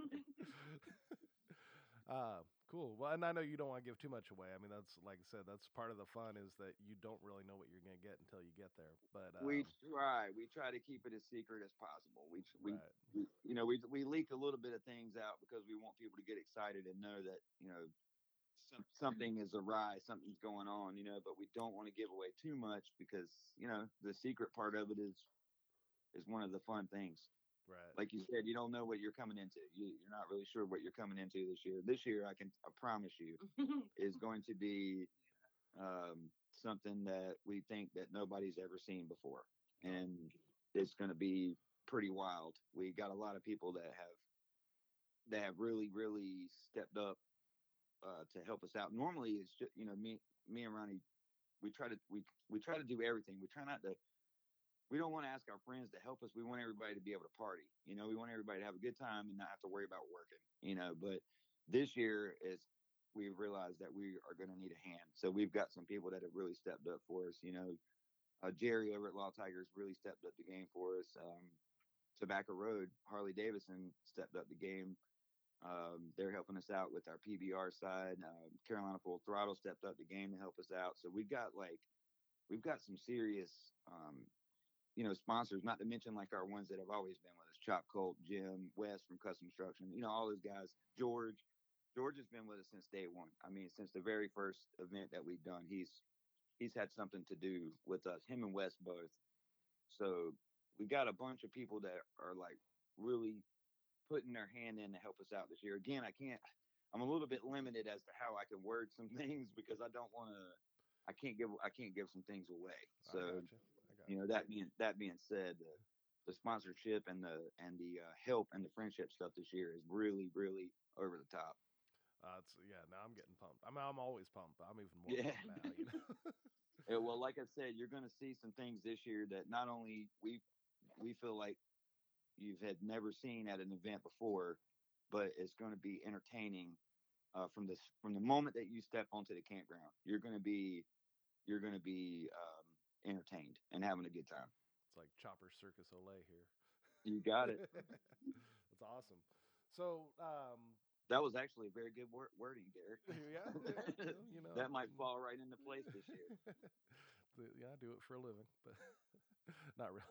uh, cool. Well, and I know you don't want to give too much away. I mean, that's like I said, that's part of the fun is that you don't really know what you're going to get until you get there. But We um, try. We try to keep it as secret as possible. We we, right, we you know we we leak a little bit of things out because we want people to get excited and know that you know some, something is awry, something's going on. You know, but we don't want to give away too much because you know the secret part of it is is one of the fun things. right, Like you said, you don't know what you're coming into. You, you're not really sure what you're coming into this year. This year, I can I promise you, is going to be um, something that we think that nobody's ever seen before, oh, and it's going to be pretty wild. We got a lot of people that have that have really really stepped up uh, to help us out. Normally, it's just you know me me and Ronnie. We try to we we try to do everything. We try not to. We don't want to ask our friends to help us. We want everybody to be able to party. You know, we want everybody to have a good time and not have to worry about working. You know, but this year is we realized that we are going to need a hand. So we've got some people that have really stepped up for us. You know, uh, Jerry over at Law Tigers really stepped up the game for us. Um, Tobacco Road, Harley Davidson stepped up the game. Um, they're helping us out with our P B R side. Uh, Carolina Full Throttle stepped up the game to help us out. So we've got like we've got some serious um, you know, sponsors, not to mention like our ones that have always been with us, Chop Colt, Jim, West from Custom Construction, you know, all those guys. George, George has been with us since day one. I mean, since the very first event that we've done, he's he's had something to do with us, him and West both. So we got a bunch of people that are like really putting their hand in to help us out this year. Again, I can't I'm a little bit limited as to how I can word some things because I don't want to I can't give I can't give some things away. I So got you. I got you know that being that being said, the, the sponsorship and the and the uh, help and the friendship stuff this year is really really over the top. you. Uh, it's yeah. Now I'm getting pumped. I mean, I'm always pumped, but I'm even more Yeah. pumped now. You know. Yeah, well, like I said, you're going to see some things this year that not only we we feel like you've had never seen at an event before, but it's going to be entertaining uh, from this from the moment that you step onto the campground. You're going to be you're going to be um, entertained and having a good time. It's like Chopper Circus Olay here. You got it. That's awesome. So, um, That was actually a very good wor- wording, Derek. yeah, yeah, well, you know, That might fall right into place this year. yeah, I do it for a living, but not really.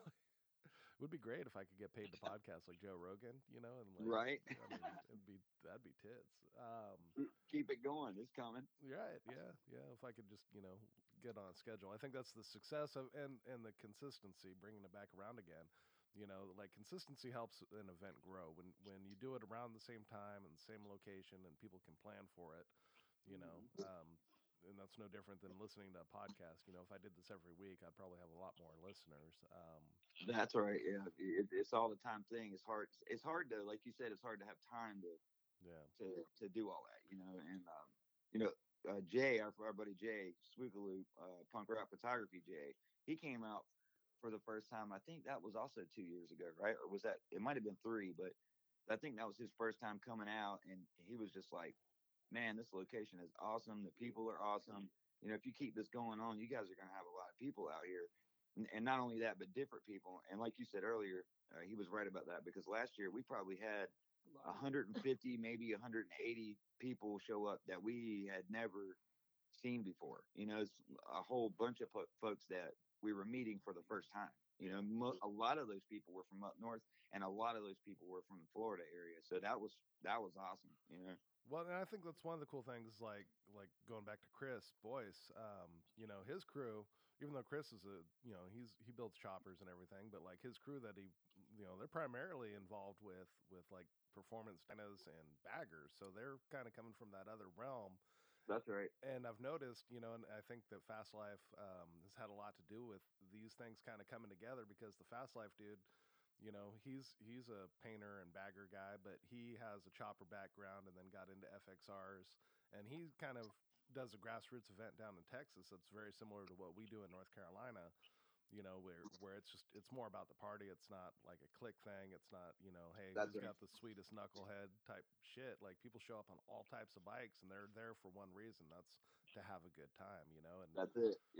It would be great if I could get paid to podcast like Joe Rogan, you know, and like, Right? I mean, it'd be that'd be tits. Um, Keep it going. It's coming. right, yeah, yeah. If I could just, you know, get on a schedule, I think that's the success of and and the consistency, bringing it back around again. You know, like consistency helps an event grow when when you do it around the same time and the same location, and people can plan for it. You know, um, and that's no different than listening to a podcast. You know, if I did this every week, I'd probably have a lot more listeners. Um, That's right. Yeah, it, it's all the time thing. It's hard. It's hard to, like you said, it's hard to have time to yeah, to to do all that. You know, and um, you know, uh, Jay, our, our buddy Jay Swoogaloo, uh, punk rock photography Jay, he came out for the first time. I think that was also two years ago, right? Or was that? It might have been three, but I think that was his first time coming out, and he was just like, man, this location is awesome. The people are awesome. You know, if you keep this going on, you guys are going to have a lot of people out here. And, and not only that, but different people. And like you said earlier, uh, he was right about that because last year we probably had one hundred fifty, maybe one hundred eighty people show up that we had never seen before. You know, it's a whole bunch of po- folks that we were meeting for the first time. You know, mo- a lot of those people were from up north, and a lot of those people were from the Florida area. So that was that was awesome. You know. well, and I think that's one of the cool things. Like, like going back to Chris Boyce, um, you know, his crew. Even though Chris is a, you know, he's he builds choppers and everything, but like his crew that he, you know, they're primarily involved with with like performance dynas and baggers, so they're kind of coming from that other realm. That's right. And I've noticed, you know, and I think that Fast Life um, has had a lot to do with these things kind of coming together because the Fast Life dude, you know, he's he's a painter and bagger guy, but he has a chopper background and then got into F X Rs, and he kind of does a grassroots event down in Texas that's very similar to what we do in North Carolina. You know, where where it's just it's more about the party. It's not like a click thing. It's not, you know, hey, That's who's right. got the sweetest knucklehead type shit. Like people show up on all types of bikes and they're there for one reason. That's to have a good time, you know. And That's it. Yep.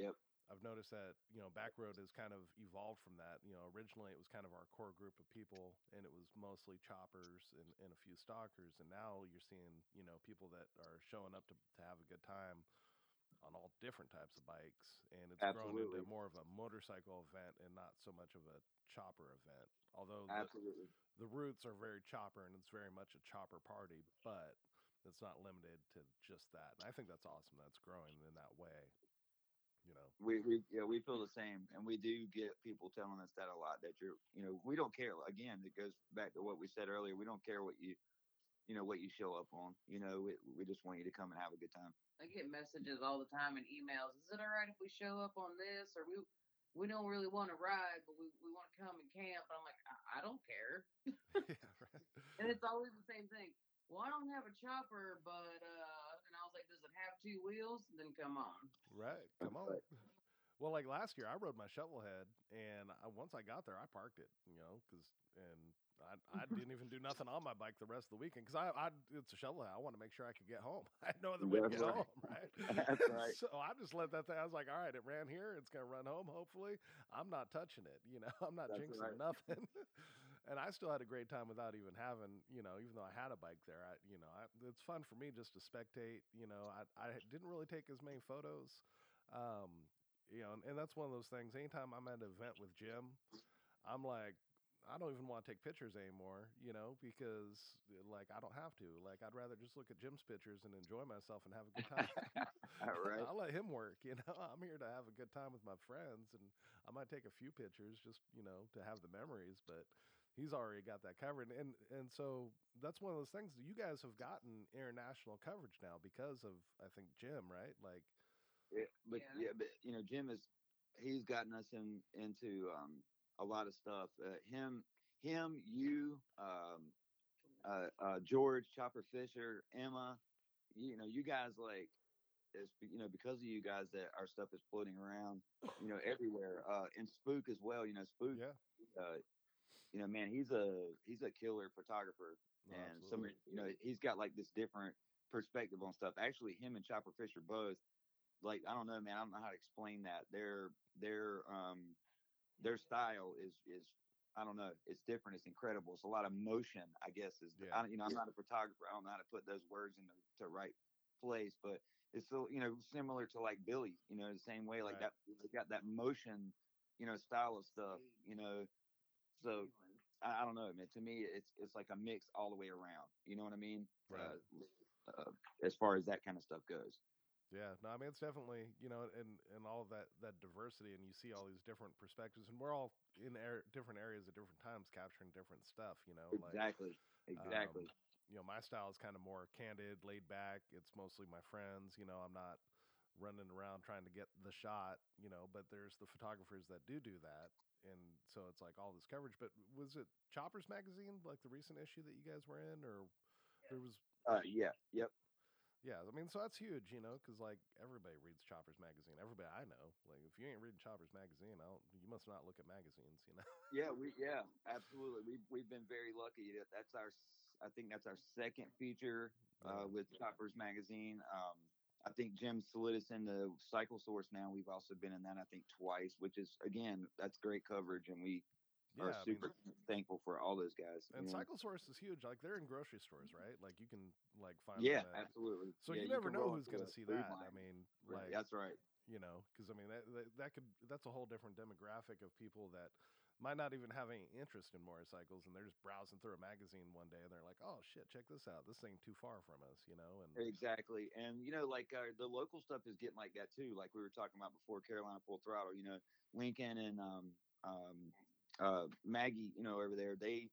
I've noticed that, you know, Backroad has kind of evolved from that. You know, originally it was kind of our core group of people and it was mostly choppers and, and a few stalkers. And now you're seeing, you know, people that are showing up to, to have a good time on all different types of bikes. And it's grown into Absolutely. more of a motorcycle event and not so much of a chopper event. Although the, Absolutely. the roots are very chopper and it's very much a chopper party, but it's not limited to just that. And I think that's awesome. That's growing in that way, you know. We, we yeah we feel the same, and we do get people telling us that a lot. That you're you know we don't care. Again, it goes back to what we said earlier. We don't care what you you know what you show up on. You know we, we just want you to come and have a good time. I get messages all the time and emails. Is it all right if we show up on this, or we we don't really want to ride, but we, we want to come and camp? I'm like, I, I don't care. Yeah, right. And it's always the same thing. Well, I don't have a chopper, but uh, and I was like, does it have two wheels? Then come on. Right. Come on. Well, like last year, I rode my shovelhead, and I, once I got there, I parked it. You know, because and I I didn't even do nothing on my bike the rest of the weekend because I, I it's a shovelhead. I want to make sure I could get home. I had no other way to That's get right. home, right? That's right. So I just let that thing. I was like, all right, it ran here. It's gonna run home. Hopefully, I'm not touching it. You know, I'm not That's jinxing right. nothing. And I still had a great time without even having, you know, even though I had a bike there. I, you know, I, it's fun for me just to spectate. You know, I I didn't really take as many photos. Um, you know, and, and that's one of those things. Anytime I'm at an event with Jim, I'm like, I don't even want to take pictures anymore, you know, because like I don't have to. Like I'd rather just look at Jim's pictures and enjoy myself and have a good time. All right. I'll let him work, you know. I'm here to have a good time with my friends, and I might take a few pictures just, you know, to have the memories. But he's already got that covered, and and so that's one of those things that you guys have gotten international coverage now because of I think Jim, right? Like, Yeah, but Yeah. yeah, but you know, Jim is he's gotten us in into um a lot of stuff. Uh, him, him, you, um, uh, uh, George, Chopper Fisher, Emma. You know, you guys like it's you know because of you guys that our stuff is floating around. You know, everywhere. Uh, and Spook as well. You know, Spook. yeah, Uh, you know, man, he's a he's a killer photographer, no, and some absolutely. you know he's got like this different perspective on stuff. Actually, him and Chopper Fisher both like I don't know, man. I don't know how to explain that. Their their um their style is is I don't know. It's different. It's incredible. It's a lot of motion. I guess is Yeah. I, you know I'm not a photographer. I don't know how to put those words in the to right place, but it's still you know similar to like Billy. You know the same way like Right. that. They got that motion. You know style of stuff. You know so I, I don't know, man. To me, it's it's like a mix all the way around. You know what I mean? Right. Uh, uh, as far as that kind of stuff goes. Yeah, no, I mean it's definitely you know, and and all of that that diversity, and you see all these different perspectives, and we're all in air, different areas at different times, capturing different stuff. You know, like Exactly. Exactly. um, you know, my style is kind of more candid, laid back. It's mostly my friends. You know, I'm not running around trying to get the shot. You know, but there's the photographers that do do that, and so it's like all this coverage. But was it Choppers magazine, like the recent issue that you guys were in, or there was Uh, yeah. Yep. yeah, I mean, so that's huge, you know, because like everybody reads Choppers magazine. Everybody I know, like if you ain't reading Choppers magazine, I don't, you must not look at magazines, you know. Yeah. We. Yeah. Absolutely. We we've been very lucky. That that's our. s- I think that's our second feature Yeah, uh, with Choppers Magazine. Um, I think Jim slid us into Cycle Source now. We've also been in that I think twice, which is again that's great coverage, and we are yeah. I mean, super thankful for all those guys. and You know? Cycle Source is huge. Like they're in grocery stores, right? Like you can like find Yeah. them at. Absolutely. So Yeah. you You never can know roll who's into going a to see food that. I line. mean, Right. like That's right. you know, because I mean that, that that could that's a whole different demographic of people that might not even have any interest in motorcycles, and they're just browsing through a magazine one day, and they're like, "Oh shit, check this out! This ain't too far from us," you know. And Exactly. And, you know, like uh, the local stuff is getting like that too. Like we were talking about before, Carolina Full Throttle, you know, Lincoln and um, um, uh, Maggie, you know, over there, they,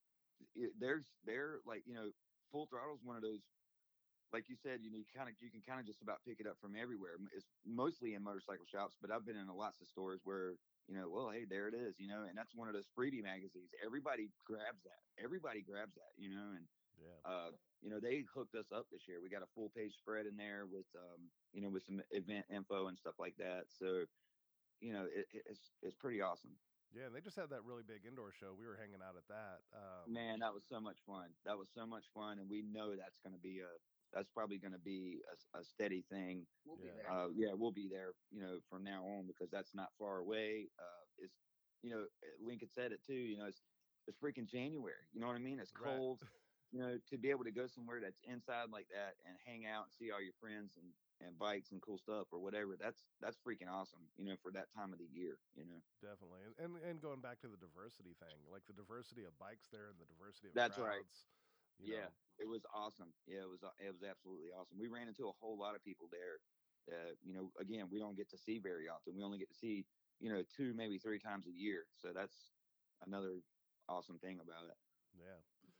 it- there's, they're like, you know, Full Throttle is one of those, like you said, you know, you kind of, you can kind of just about pick it up from everywhere. It's mostly in motorcycle shops, but I've been in lots of stores where, you know, well, hey, there it is, you know, and that's one of those freebie magazines. Everybody grabs that. Everybody grabs that, you know, and yeah, uh, you know, they hooked us up this year. We got a full page spread in there with, um, you know, with some event info and stuff like that. So, you know, it, it's it's pretty awesome. yeah. And they just had that really big indoor show. We were hanging out at that. Um, Man, that was so much fun. That was so much fun, and we know that's going to be a that's probably going to be a, a steady thing. We'll be Yeah. there. Uh, yeah, we'll be there, you know, from now on because that's not far away. Uh, it's, you know, Lincoln said it too. You know, it's it's freaking January. You know what I mean? It's Right. cold. You know, to be able to go somewhere that's inside like that and hang out and see all your friends and and bikes and cool stuff or whatever. That's that's freaking awesome. You know, for that time of the year. You know, Definitely. And, and and going back to the diversity thing, like the diversity of bikes there and the diversity of that's right. crowds, you Yeah, know. it was awesome. Yeah, it was it was absolutely awesome. We ran into a whole lot of people there. Uh, you know, again, we don't get to see very often. We only get to see, you know, two maybe three times a year. So that's another awesome thing about it. Yeah.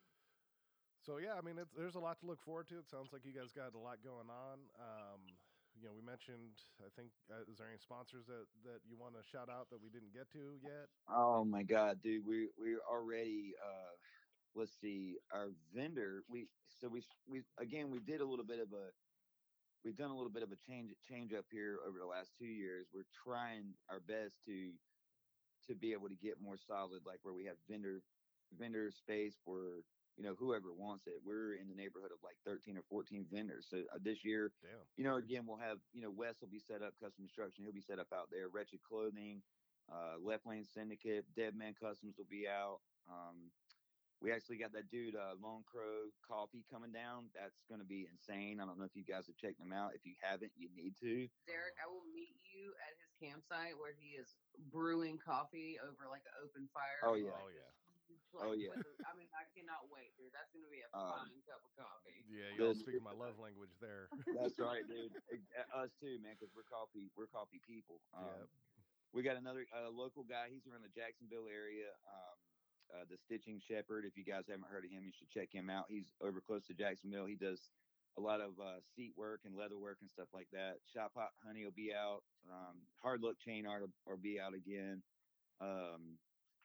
So yeah, I mean, it's, there's a lot to look forward to. It sounds like you guys got a lot going on. Um, you know, we mentioned, I think, uh, is there any sponsors that that you want to shout out that we didn't get to yet? Oh my God, dude, we we already uh let's see, our vendor, we so we we again we did a little bit of a we've done a little bit of a change change up here over the last two years. We're trying our best to to be able to get more solid, like where we have vendor vendor space for, you know, whoever wants it. We're in the neighborhood of like thirteen or fourteen vendors. So uh, this year, Damn. you know, again, we'll have, you know, Wes will be set up, custom instruction. He'll be set up out there. Wretched Clothing, uh, Left Lane Syndicate, Dead Man Customs will be out. Um, we actually got that dude, uh, Lone Crow Coffee coming down. That's going to be insane. I don't know if you guys have checked him out. If you haven't, you need to. Derek, I will meet you at his campsite where he is brewing coffee over like an open fire. Oh, with, yeah. like, Oh, this yeah. huge, like, Oh, yeah. with a- I mean, I cannot wait, dude. That's gonna be a Um, fine cup of coffee. Yeah, y'all Good. speaking my love language there. That's right, dude. Uh, Us too, man, because we're coffee, we're coffee people. Um, Yeah. We got another uh, local guy. He's around the Jacksonville area. Um, uh, the Stitching Shepherd. If you guys haven't heard of him, you should check him out. He's over close to Jacksonville. He does a lot of uh, seat work and leather work and stuff like that. Shop Hop Honey will be out. Um, Hard Look Chain Art will, will be out again. Um,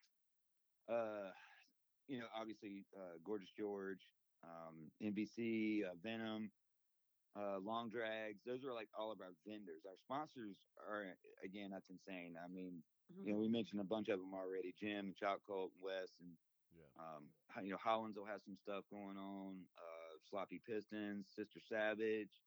uh, you know, obviously, uh, Gorgeous George, um, N B C, uh, Venom, uh, Long Drags. Those are like all of our vendors. Our sponsors are, again, that's insane. I mean, you know, we mentioned a bunch of them already. Jim and Chalk Colt and Wes and Yeah. um, you know, Hollins will have some stuff going on. Uh, Sloppy Pistons, Sister Savage.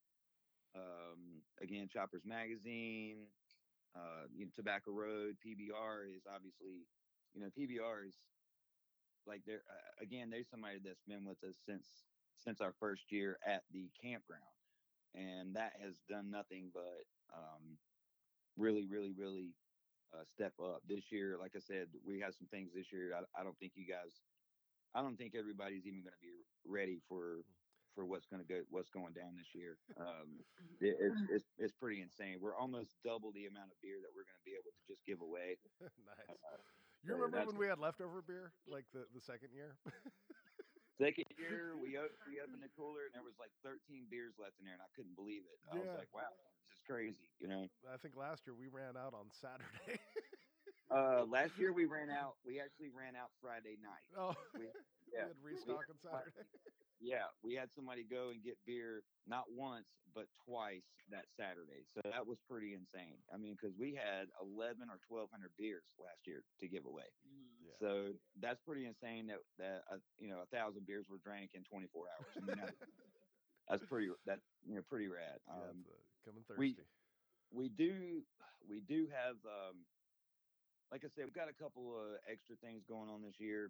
Um, again, Choppers Magazine. Uh, you know, Tobacco Road. P B R is obviously, you know, P B R is like they're uh, again, there's somebody that's been with us since since our first year at the campground, and that has done nothing but um, really, really, really uh, step up this year. Like I said, we have some things this year. I, I don't think you guys, I don't think everybody's even going to be ready for for what's going to go, what's going down this year. Um, it, it's, it's it's pretty insane. We're almost double the amount of beer that we're going to be able to just give away. Nice. Uh, You so remember that's- when we had leftover beer, like the, the second year? Second year, we op- we opened the cooler and there was like thirteen beers left in there, and I couldn't believe it. I was Yeah. like, "Wow, this is crazy," you know. I think last year we ran out on Saturday. Uh, last year we ran out. We actually ran out Friday night. oh, We, we yeah, had restock on somebody- Saturday. yeah, we had somebody go and get beer not once but twice that Saturday. So that was pretty insane. I mean, because we had eleven or twelve hundred beers last year to give away. Mhm. Yeah. So that's pretty insane that that uh, you know a thousand beers were drank in twenty-four hours. I mean, that, that's pretty that you know pretty rad. yeah, Um, it's, uh, coming we- thirsty. we do we do have um, like I said, we've got a couple of extra things going on this year.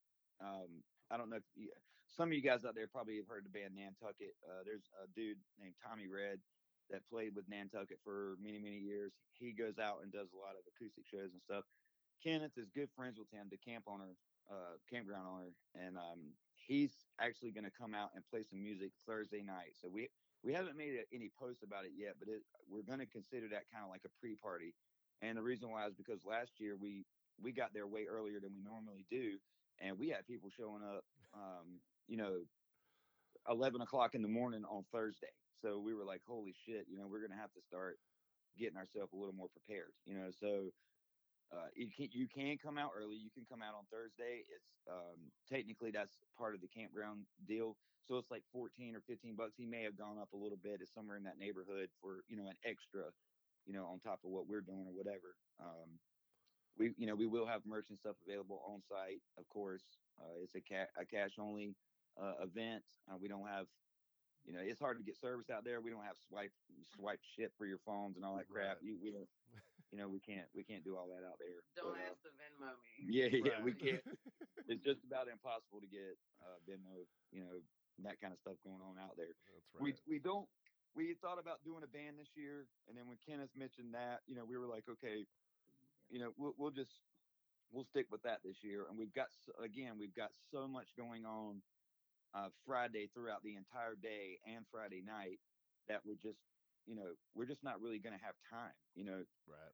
Um, I don't know if you, some of you guys out there probably have heard the band Nantucket. Uh, there's a dude named Tommy Red that played with Nantucket for many, many years. He goes out and does a lot of acoustic shows and stuff. Kenneth is good friends with him, the camp owner, uh, campground owner, and um, he's actually going to come out and play some music Thursday night. So we we haven't made any posts about it yet, but it, we're going to consider that kind of like a pre-party. And the reason why is because last year we we got there way earlier than we normally do, and we had people showing up, um, you know, eleven o'clock in the morning on Thursday. So we were like, holy shit, you know, we're going to have to start getting ourselves a little more prepared, you know. So uh, you can you can come out early. You can come out on Thursday. It's um, technically that's part of the campground deal. So it's like fourteen or fifteen bucks. He may have gone up a little bit. It's somewhere in that neighborhood for, you know, an extra, you know, on top of what we're doing or whatever. Um, we, you know, we will have merch and stuff available on site. Of course, uh, it's a, ca- a cash only uh, event. Uh, we don't have you know, it's hard to get service out there. We don't have swipe swipe shit for your phones and all that crap. Right. You we don't, you know, we can't we can't do all that out there. Don't But, uh, ask to Venmo me. yeah, yeah, we Right. can't. It's just about impossible to get uh, Venmo, you know, that kind of stuff going on out there. That's We right. we don't. We thought about doing a band this year, and then when Kenneth mentioned that, you know, we were like, okay, you know, we'll, we'll just we'll stick with that this year. And we've got s- again, we've got so much going on uh, Friday throughout the entire day and Friday night that we're just, you know, we're just not really going to have time, you know, Right.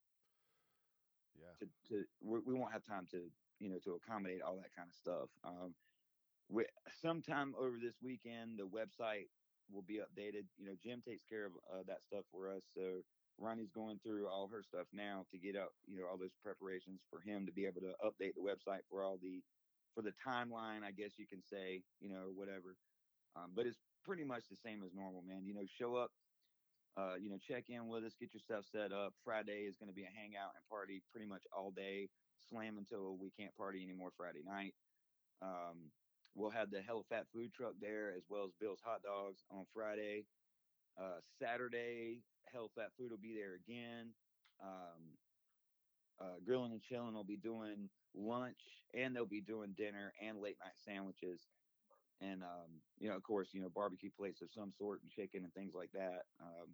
Yeah. to to we, we won't have time to, you know, to accommodate all that kind of stuff. Um, we, sometime over this weekend, the website will be updated. You know, Jim takes care of uh, that stuff for us. So Ronnie's going through all her stuff now to get up, you know, all those preparations for him to be able to update the website for all the, for the timeline, I guess you can say, you know, or whatever. Um, but it's pretty much the same as normal, man. You know, show up, uh, you know, check in with us, get your stuff set up. Friday is going to be a hangout and party pretty much all day, slam until we can't party anymore Friday night. Um, we'll have the Hella Fat food truck there as well as Bill's Hot Dogs on Friday. Uh, Saturday, Hella Fat Food will be there again. Um, uh, Grilling and Chilling will be doing lunch and they'll be doing dinner and late night sandwiches. And, um, you know, of course, you know, barbecue plates of some sort and chicken and things like that. Um,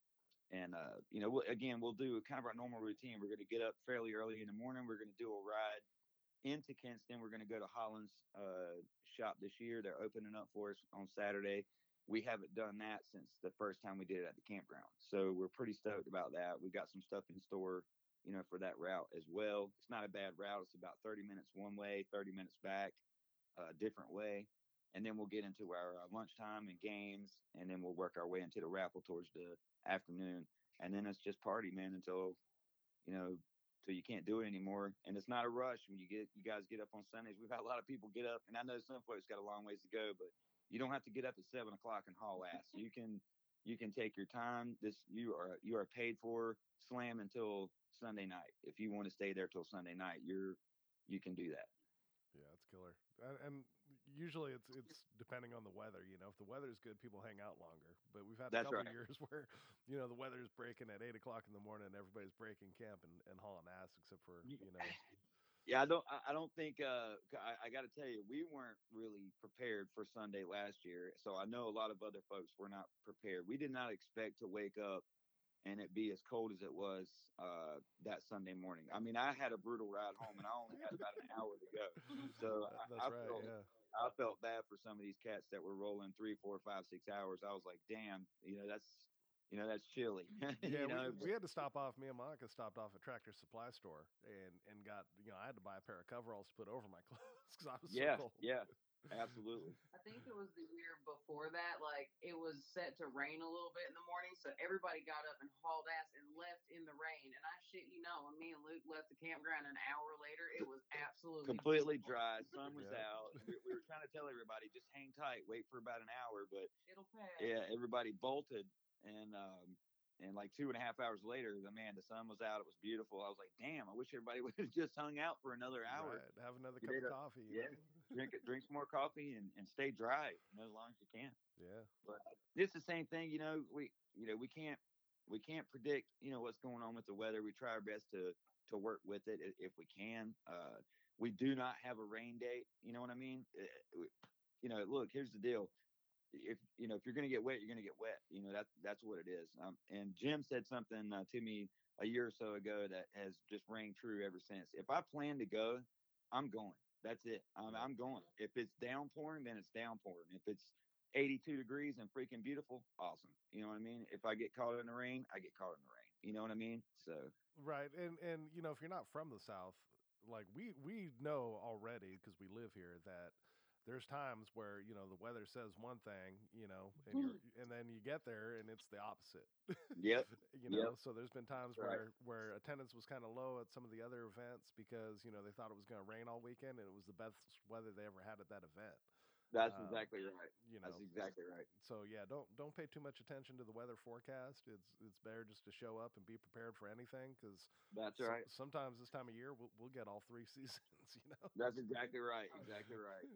and, uh, you know, we'll, again, we'll do kind of our normal routine. We're going to get up fairly early in the morning. We're going to do a ride into Kinston. We're going to go to Holland's uh, shop this year. They're opening up for us on Saturday. We haven't done that since the first time we did it at the campground. So we're pretty stoked about that. We've got some stuff in store, you know, for that route as well. It's not a bad route. It's about thirty minutes one way, thirty minutes back, a uh, different way. And then we'll get into our uh, lunchtime and games, and then we'll work our way into the raffle towards the afternoon. And then it's just party, man, until, you know, till you can't do it anymore. And it's not a rush when you get, you guys get up on Sundays. We've had a lot of people get up, and I know some folks got a long ways to go, but you don't have to get up at seven o'clock and haul ass. You can, you can take your time. This, you are, you are paid for slam until Sunday night. If you want to stay there till Sunday night, you're, you can do that. Yeah, it's killer. And, and usually it's it's depending on the weather. You know, if the weather's good, people hang out longer. But we've had a That's couple right. of years where, you know, the weather's breaking at eight o'clock in the morning, and everybody's breaking camp and, and hauling ass, except for you know. Yeah, I don't. I I don't think. Uh, I, I got to tell you, we weren't really prepared for Sunday last year. So I know a lot of other folks were not prepared. We did not expect to wake up and it be as cold as it was uh, that Sunday morning. I mean, I had a brutal ride home, and I only had about an hour to go. So That- I, that's I right. felt. Yeah. I felt bad for some of these cats that were rolling three, four, five, six hours. I was like, damn, you know, that's, you know, that's chilly. Yeah, you we, know, we had to stop off. Me and Monica stopped off at Tractor Supply store and and got you know I had to buy a pair of coveralls to put over my clothes because I was yeah, so cold. yeah, absolutely. I think it was the year before that, like it was set to rain a little bit in the morning, so everybody got up and hauled ass and left in the rain. And I shit you not, when me and Luke left the campground an hour later, it was absolutely Completely beautiful. dry. Sun was Yeah. out. We, we were trying to tell everybody just hang tight, wait for about an hour, but It'll pass. yeah, everybody bolted, and um, and like two and a half hours later, the man, the sun was out. It was beautiful. I was like, damn, I wish everybody would have just hung out for another hour. Right. Have another You cup did of a- coffee. You yeah. know? Drink it, drink some more coffee, and, and stay dry, you know, as long as you can. Yeah. But it's the same thing, you know. We, you know, we can't, we can't predict, you know, what's going on with the weather. We try our best to to work with it i- if we can. Uh, we do not have a rain date. You know what I mean? Uh, we- You know, look, here's the deal. If you know, if you're gonna get wet, you're gonna get wet. You know, that's that's what it is. Um, and Jim said something uh, to me a year or so ago that has just rang true ever since. If I plan to go, I'm going. That's it. Um, Yeah. I'm going. If it's downpouring, then it's downpouring. If it's eighty-two degrees and freaking beautiful, awesome. You know what I mean? If I get caught in the rain, I get caught in the rain. You know what I mean? So Right. And and you know, if you're not from the South, like we we know already because we live here that there's times where you know the weather says one thing, you know, and you're and then you get there and it's the opposite. yep, You know, yep, so there's been times right. where where attendance was kind of low at some of the other events because you know they thought it was going to rain all weekend and it was the best weather they ever had at that event. That's Um, exactly right. you That's know, exactly right. so yeah, don't don't pay too much attention to the weather forecast. It's it's better just to show up and be prepared for anything because That's so, right. sometimes this time of year we'll we'll get all three seasons. You know. That's exactly right. Exactly right.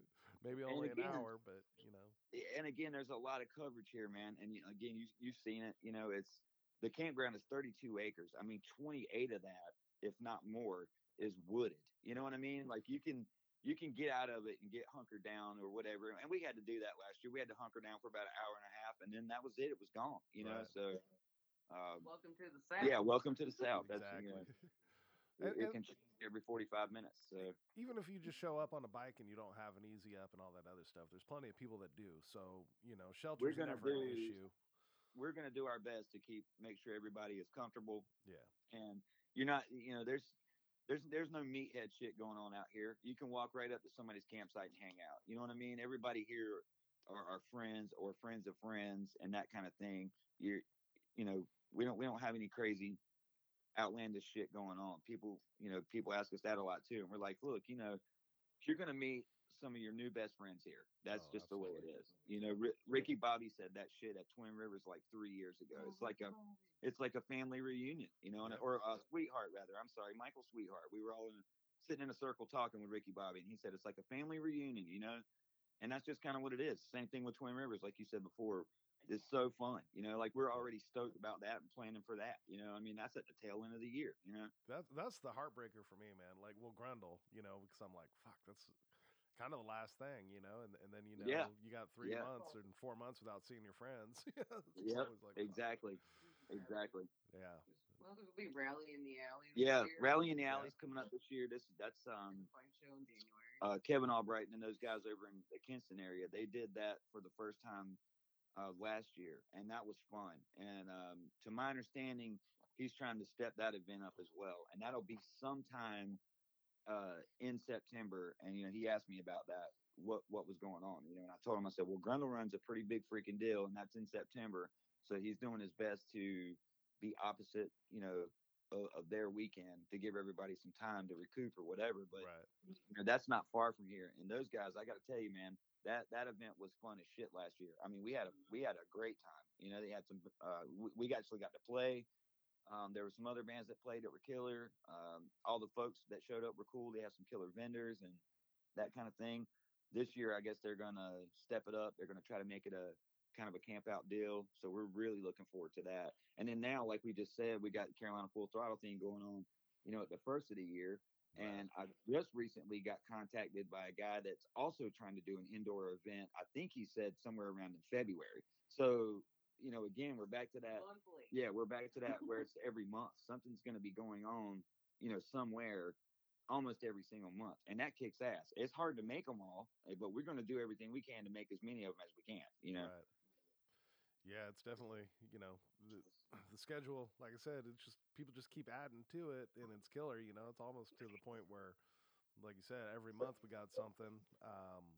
Maybe And only an again, hour, but you know. and again, there's a lot of coverage here, man. And you know, again, you you've seen it. You know, it's the campground is thirty-two acres. I mean, twenty-eight of that, if not more, is wooded. You know what I mean? Like you can you can get out of it and get hunkered down or whatever. And we had to do that last year. We had to hunker down for about an hour and a half, and then that was it. It was gone. You know, Right. so um, Welcome to the South. yeah, welcome to the South. That's you Exactly. know, and, it, it and can change every forty-five minutes. e- So even if you just show up on a bike and you don't have an easy up and all that other stuff, there's plenty of people that do. So you know, we're shelter's gonna never an do issue. we're gonna do our best to keep make sure everybody is comfortable. Yeah. And you're not, you know, there's there's there's no meathead shit going on out here. You can walk right up to somebody's campsite and hang out. You know what I mean? Everybody here are, are friends or friends of friends and that kind of thing. You're, you know, we don't we don't have any crazy outlandish shit going on. People, you know, people ask us that a lot too, and we're like, look, you know, you're going to meet some of your new best friends here. That's Oh, just the way it absolutely. is. You know, R- Ricky Bobby said that shit at Twin Rivers like three years ago. It's like a, it's like a family reunion, you know, and, Yep. or a sweetheart rather. I'm sorry, Michael Sweetheart. We were all in, sitting in a circle talking with Ricky Bobby, and he said it's like a family reunion, you know, and that's just kind of what it is. Same thing with Twin Rivers, like you said before. It's so fun, you know. Like we're Yeah. already stoked about that and planning for that. You know, I mean, that's at the tail end of the year. You know, That that's the heartbreaker for me, man. Like, well, Grundle, you know, because I'm like, fuck, that's kind of the last thing, you know, and and then you yeah, know you got three yeah, months and four months without seeing your friends. It's yep, always like, fuck. exactly, exactly. Yeah. Well, there'll be Rally in the Alley this Yeah, year. Rally in the Yeah. Alley's coming up this year. This that's um Fight show in January. uh Kevin Albright and those guys over in the Kinston area. They did that for the first time uh last year, and that was fun. And um to my understanding, he's trying to step that event up as well, and that'll be sometime uh in September. And you know, he asked me about that, what what was going on, you know, and I told him, I said, well, Grundle Run's a pretty big freaking deal, and that's in September. So he's doing his best to be opposite, you know, of, of their weekend to give everybody some time to recoup or whatever. But Right. you know, that's not far from here. And those guys, I got to tell you, man, that that event was fun as shit last year. I mean, we had a we had a great time. You know, they had some. Uh, we, we actually got to play. Um, there were some other bands that played that were killer. Um, all the folks that showed up were cool. They have some killer vendors and that kind of thing. This year, I guess they're gonna step it up. They're gonna try to make it a kind of a camp out deal. So we're really looking forward to that. And then now, like we just said, we got the Carolina Full Throttle thing going on, you know, at the first of the year. Right. And I just recently got contacted by a guy that's also trying to do an indoor event. I think he said somewhere around in February. So, you know, again, we're back to that. Monthly. Yeah, we're back to that where it's every month. Something's going to be going on, you know, somewhere almost every single month. And that kicks ass. It's hard to make them all, eh, but we're going to do everything we can to make as many of them as we can, you know? Right. Yeah, it's definitely, you know, the, the schedule, like I said, it's just people just keep adding to it and it's killer, you know, it's almost to the point where, like you said, every month we got something, um,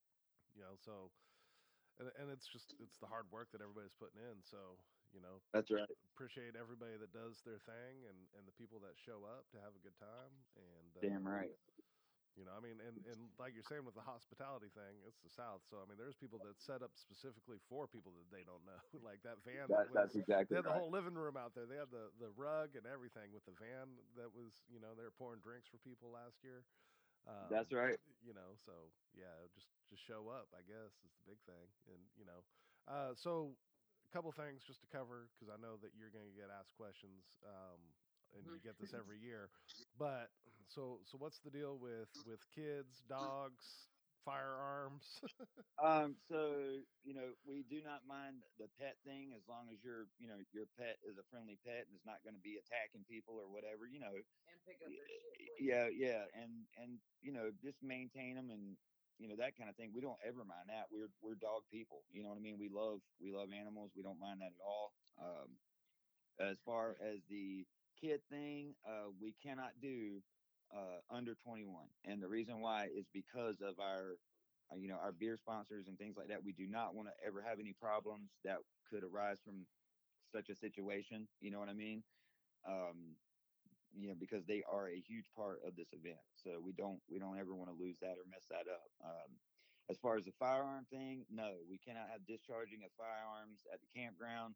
you know, so, and, and it's just, it's the hard work that everybody's putting in. So, you know, That's right. appreciate everybody that does their thing and, and the people that show up to have a good time. And, Damn um, right. you know, I mean, and, and like you're saying with the hospitality thing, it's the South. So, I mean, there's people that set up specifically for people that they don't know. Like that van that That, that's was, they exactly had the right. whole living room out there. They had the, the rug and everything with the van that was, you know, they were pouring drinks for people last year. Um, That's right. you know, so yeah, just, just show up, I guess, is the big thing. And, you know, uh, so a couple things just to cover, because I know that you're going to get asked questions. Um, and you get this every year. But so so what's the deal with with kids, dogs, firearms? Um, so you know, we do not mind the pet thing as long as your, you know, your pet is a friendly pet and is not going to be attacking people or whatever. You know, And pick up their shit. please. yeah, yeah, and and you know, just maintain them and you know that kind of thing. We don't ever mind that. We're we're dog people. You know what I mean? We love we love animals. We don't mind that at all. Um, as far as the kid thing, uh, we cannot do uh, under twenty-one, and the reason why is because of our, uh, you know, our beer sponsors and things like that. We do not want to ever have any problems that could arise from such a situation. You know what I mean? Um, you know, because they are a huge part of this event. So we don't we don't ever want to lose that or mess that up. Um, as far as the firearm thing, no, we cannot have discharging of firearms at the campground.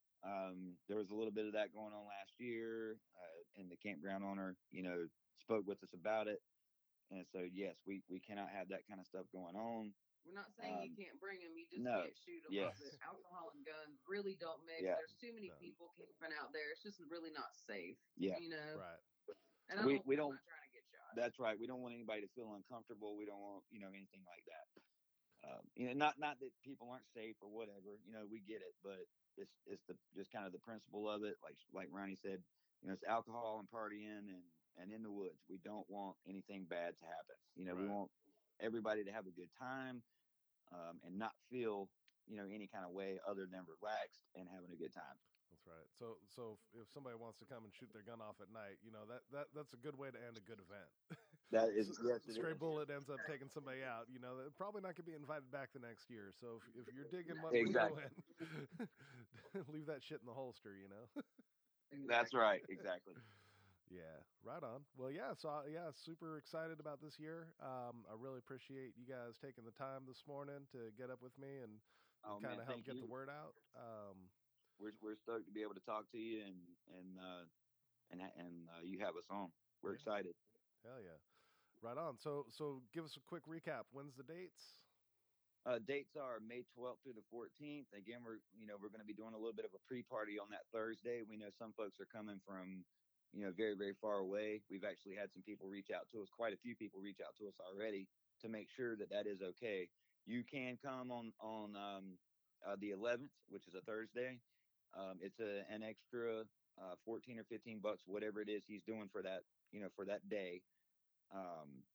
Um, there was a little bit of that going on last year, uh, and the campground owner, you know, spoke with us about it. And so, yes, we, we cannot have that kind of stuff going on. We're not saying you Um, can't bring them, you just no, can't shoot them. yes, But alcohol and guns really don't mix. yeah, There's too many No. people camping out there. It's just really not safe. yeah. You know. Right. And I'm, We okay, we I'm don't. not trying to get shot. That's right. We don't want anybody to feel uncomfortable. We don't want you know anything like that. Um, you know, not not that people aren't safe or whatever. You know, we get it, but it's it's the just kind of the principle of it. Like like Ronnie said, you know, it's alcohol and partying and and in the woods. We don't want anything bad to happen. You know, we Right. want everybody to have a good time um, and not feel you know any kind of way other than relaxed and having a good time. That's right. So, so if, if somebody wants to come and shoot their gun off at night, you know that, that that's a good way to end a good event. That is S- yes, it Stray is. bullet ends up taking somebody out. You know, they're probably not gonna be invited back the next year. So if, if you're digging what Exactly. we're doing, leave that shit in the holster. You know. That's right. Exactly. Yeah, right on. Well, yeah, so uh, yeah, super excited about this year. Um, I really appreciate you guys taking the time this morning to get up with me and Oh kind man, of help thank get the you. word out. Um, We're we're stoked to be able to talk to you and and uh, and and uh, you have us on. We're Yeah. excited. hell yeah, right on. So so give us a quick recap. When's the dates? Uh, dates are May twelfth through the fourteenth. Again, we're you know we're going to be doing a little bit of a pre-party on that Thursday. We know some folks are coming from you know very very far away. We've actually had some people reach out to us. Quite a few people reach out to us already to make sure that that is okay. You can come on on um, uh, the eleventh, which is a Thursday. Um, it's a, an extra uh, fourteen or fifteen bucks, whatever it is he's doing for that you know for that day. Um,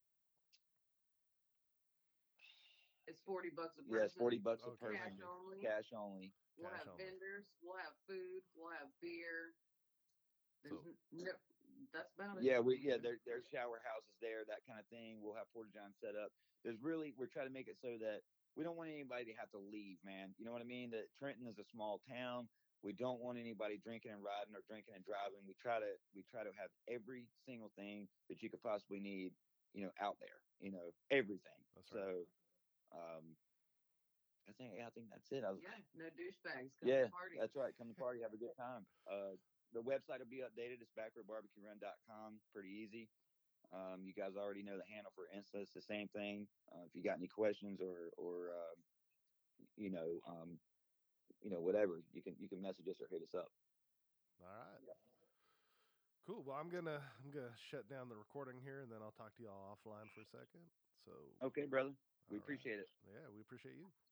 It's forty bucks a person. yes, forty bucks a Okay. Cash person, only. cash only. We'll Cash have only. vendors. We'll have food. We'll have beer. There's So- n- no, that's about it. Yeah, we yeah, there there's shower houses there, that kind of thing. We'll have porta john set up. There's really we're trying to make it so that we don't want anybody to have to leave, man. You know what I mean? That Trenton is a small town. We don't want anybody drinking and riding or drinking and driving. We try to we try to have every single thing that you could possibly need, you know, out there. You know, everything. That's right. So, um, I think I think that's it. I was, Yeah, no douchebags. Come yeah, to party. that's right. Come to party, have a good time. Uh, the website will be updated. It's backward barbecue run dot com. Pretty easy. Um, you guys already know the handle for Insta. It's the same thing. Uh, if you got any questions or or uh, you know um, you know whatever, you can you can message us or hit us up. All right. Cool. Well, I'm gonna I'm gonna shut down the recording here, and then I'll talk to y'all offline for a second. So, Okay, brother. We all right. appreciate it. Yeah, we appreciate you.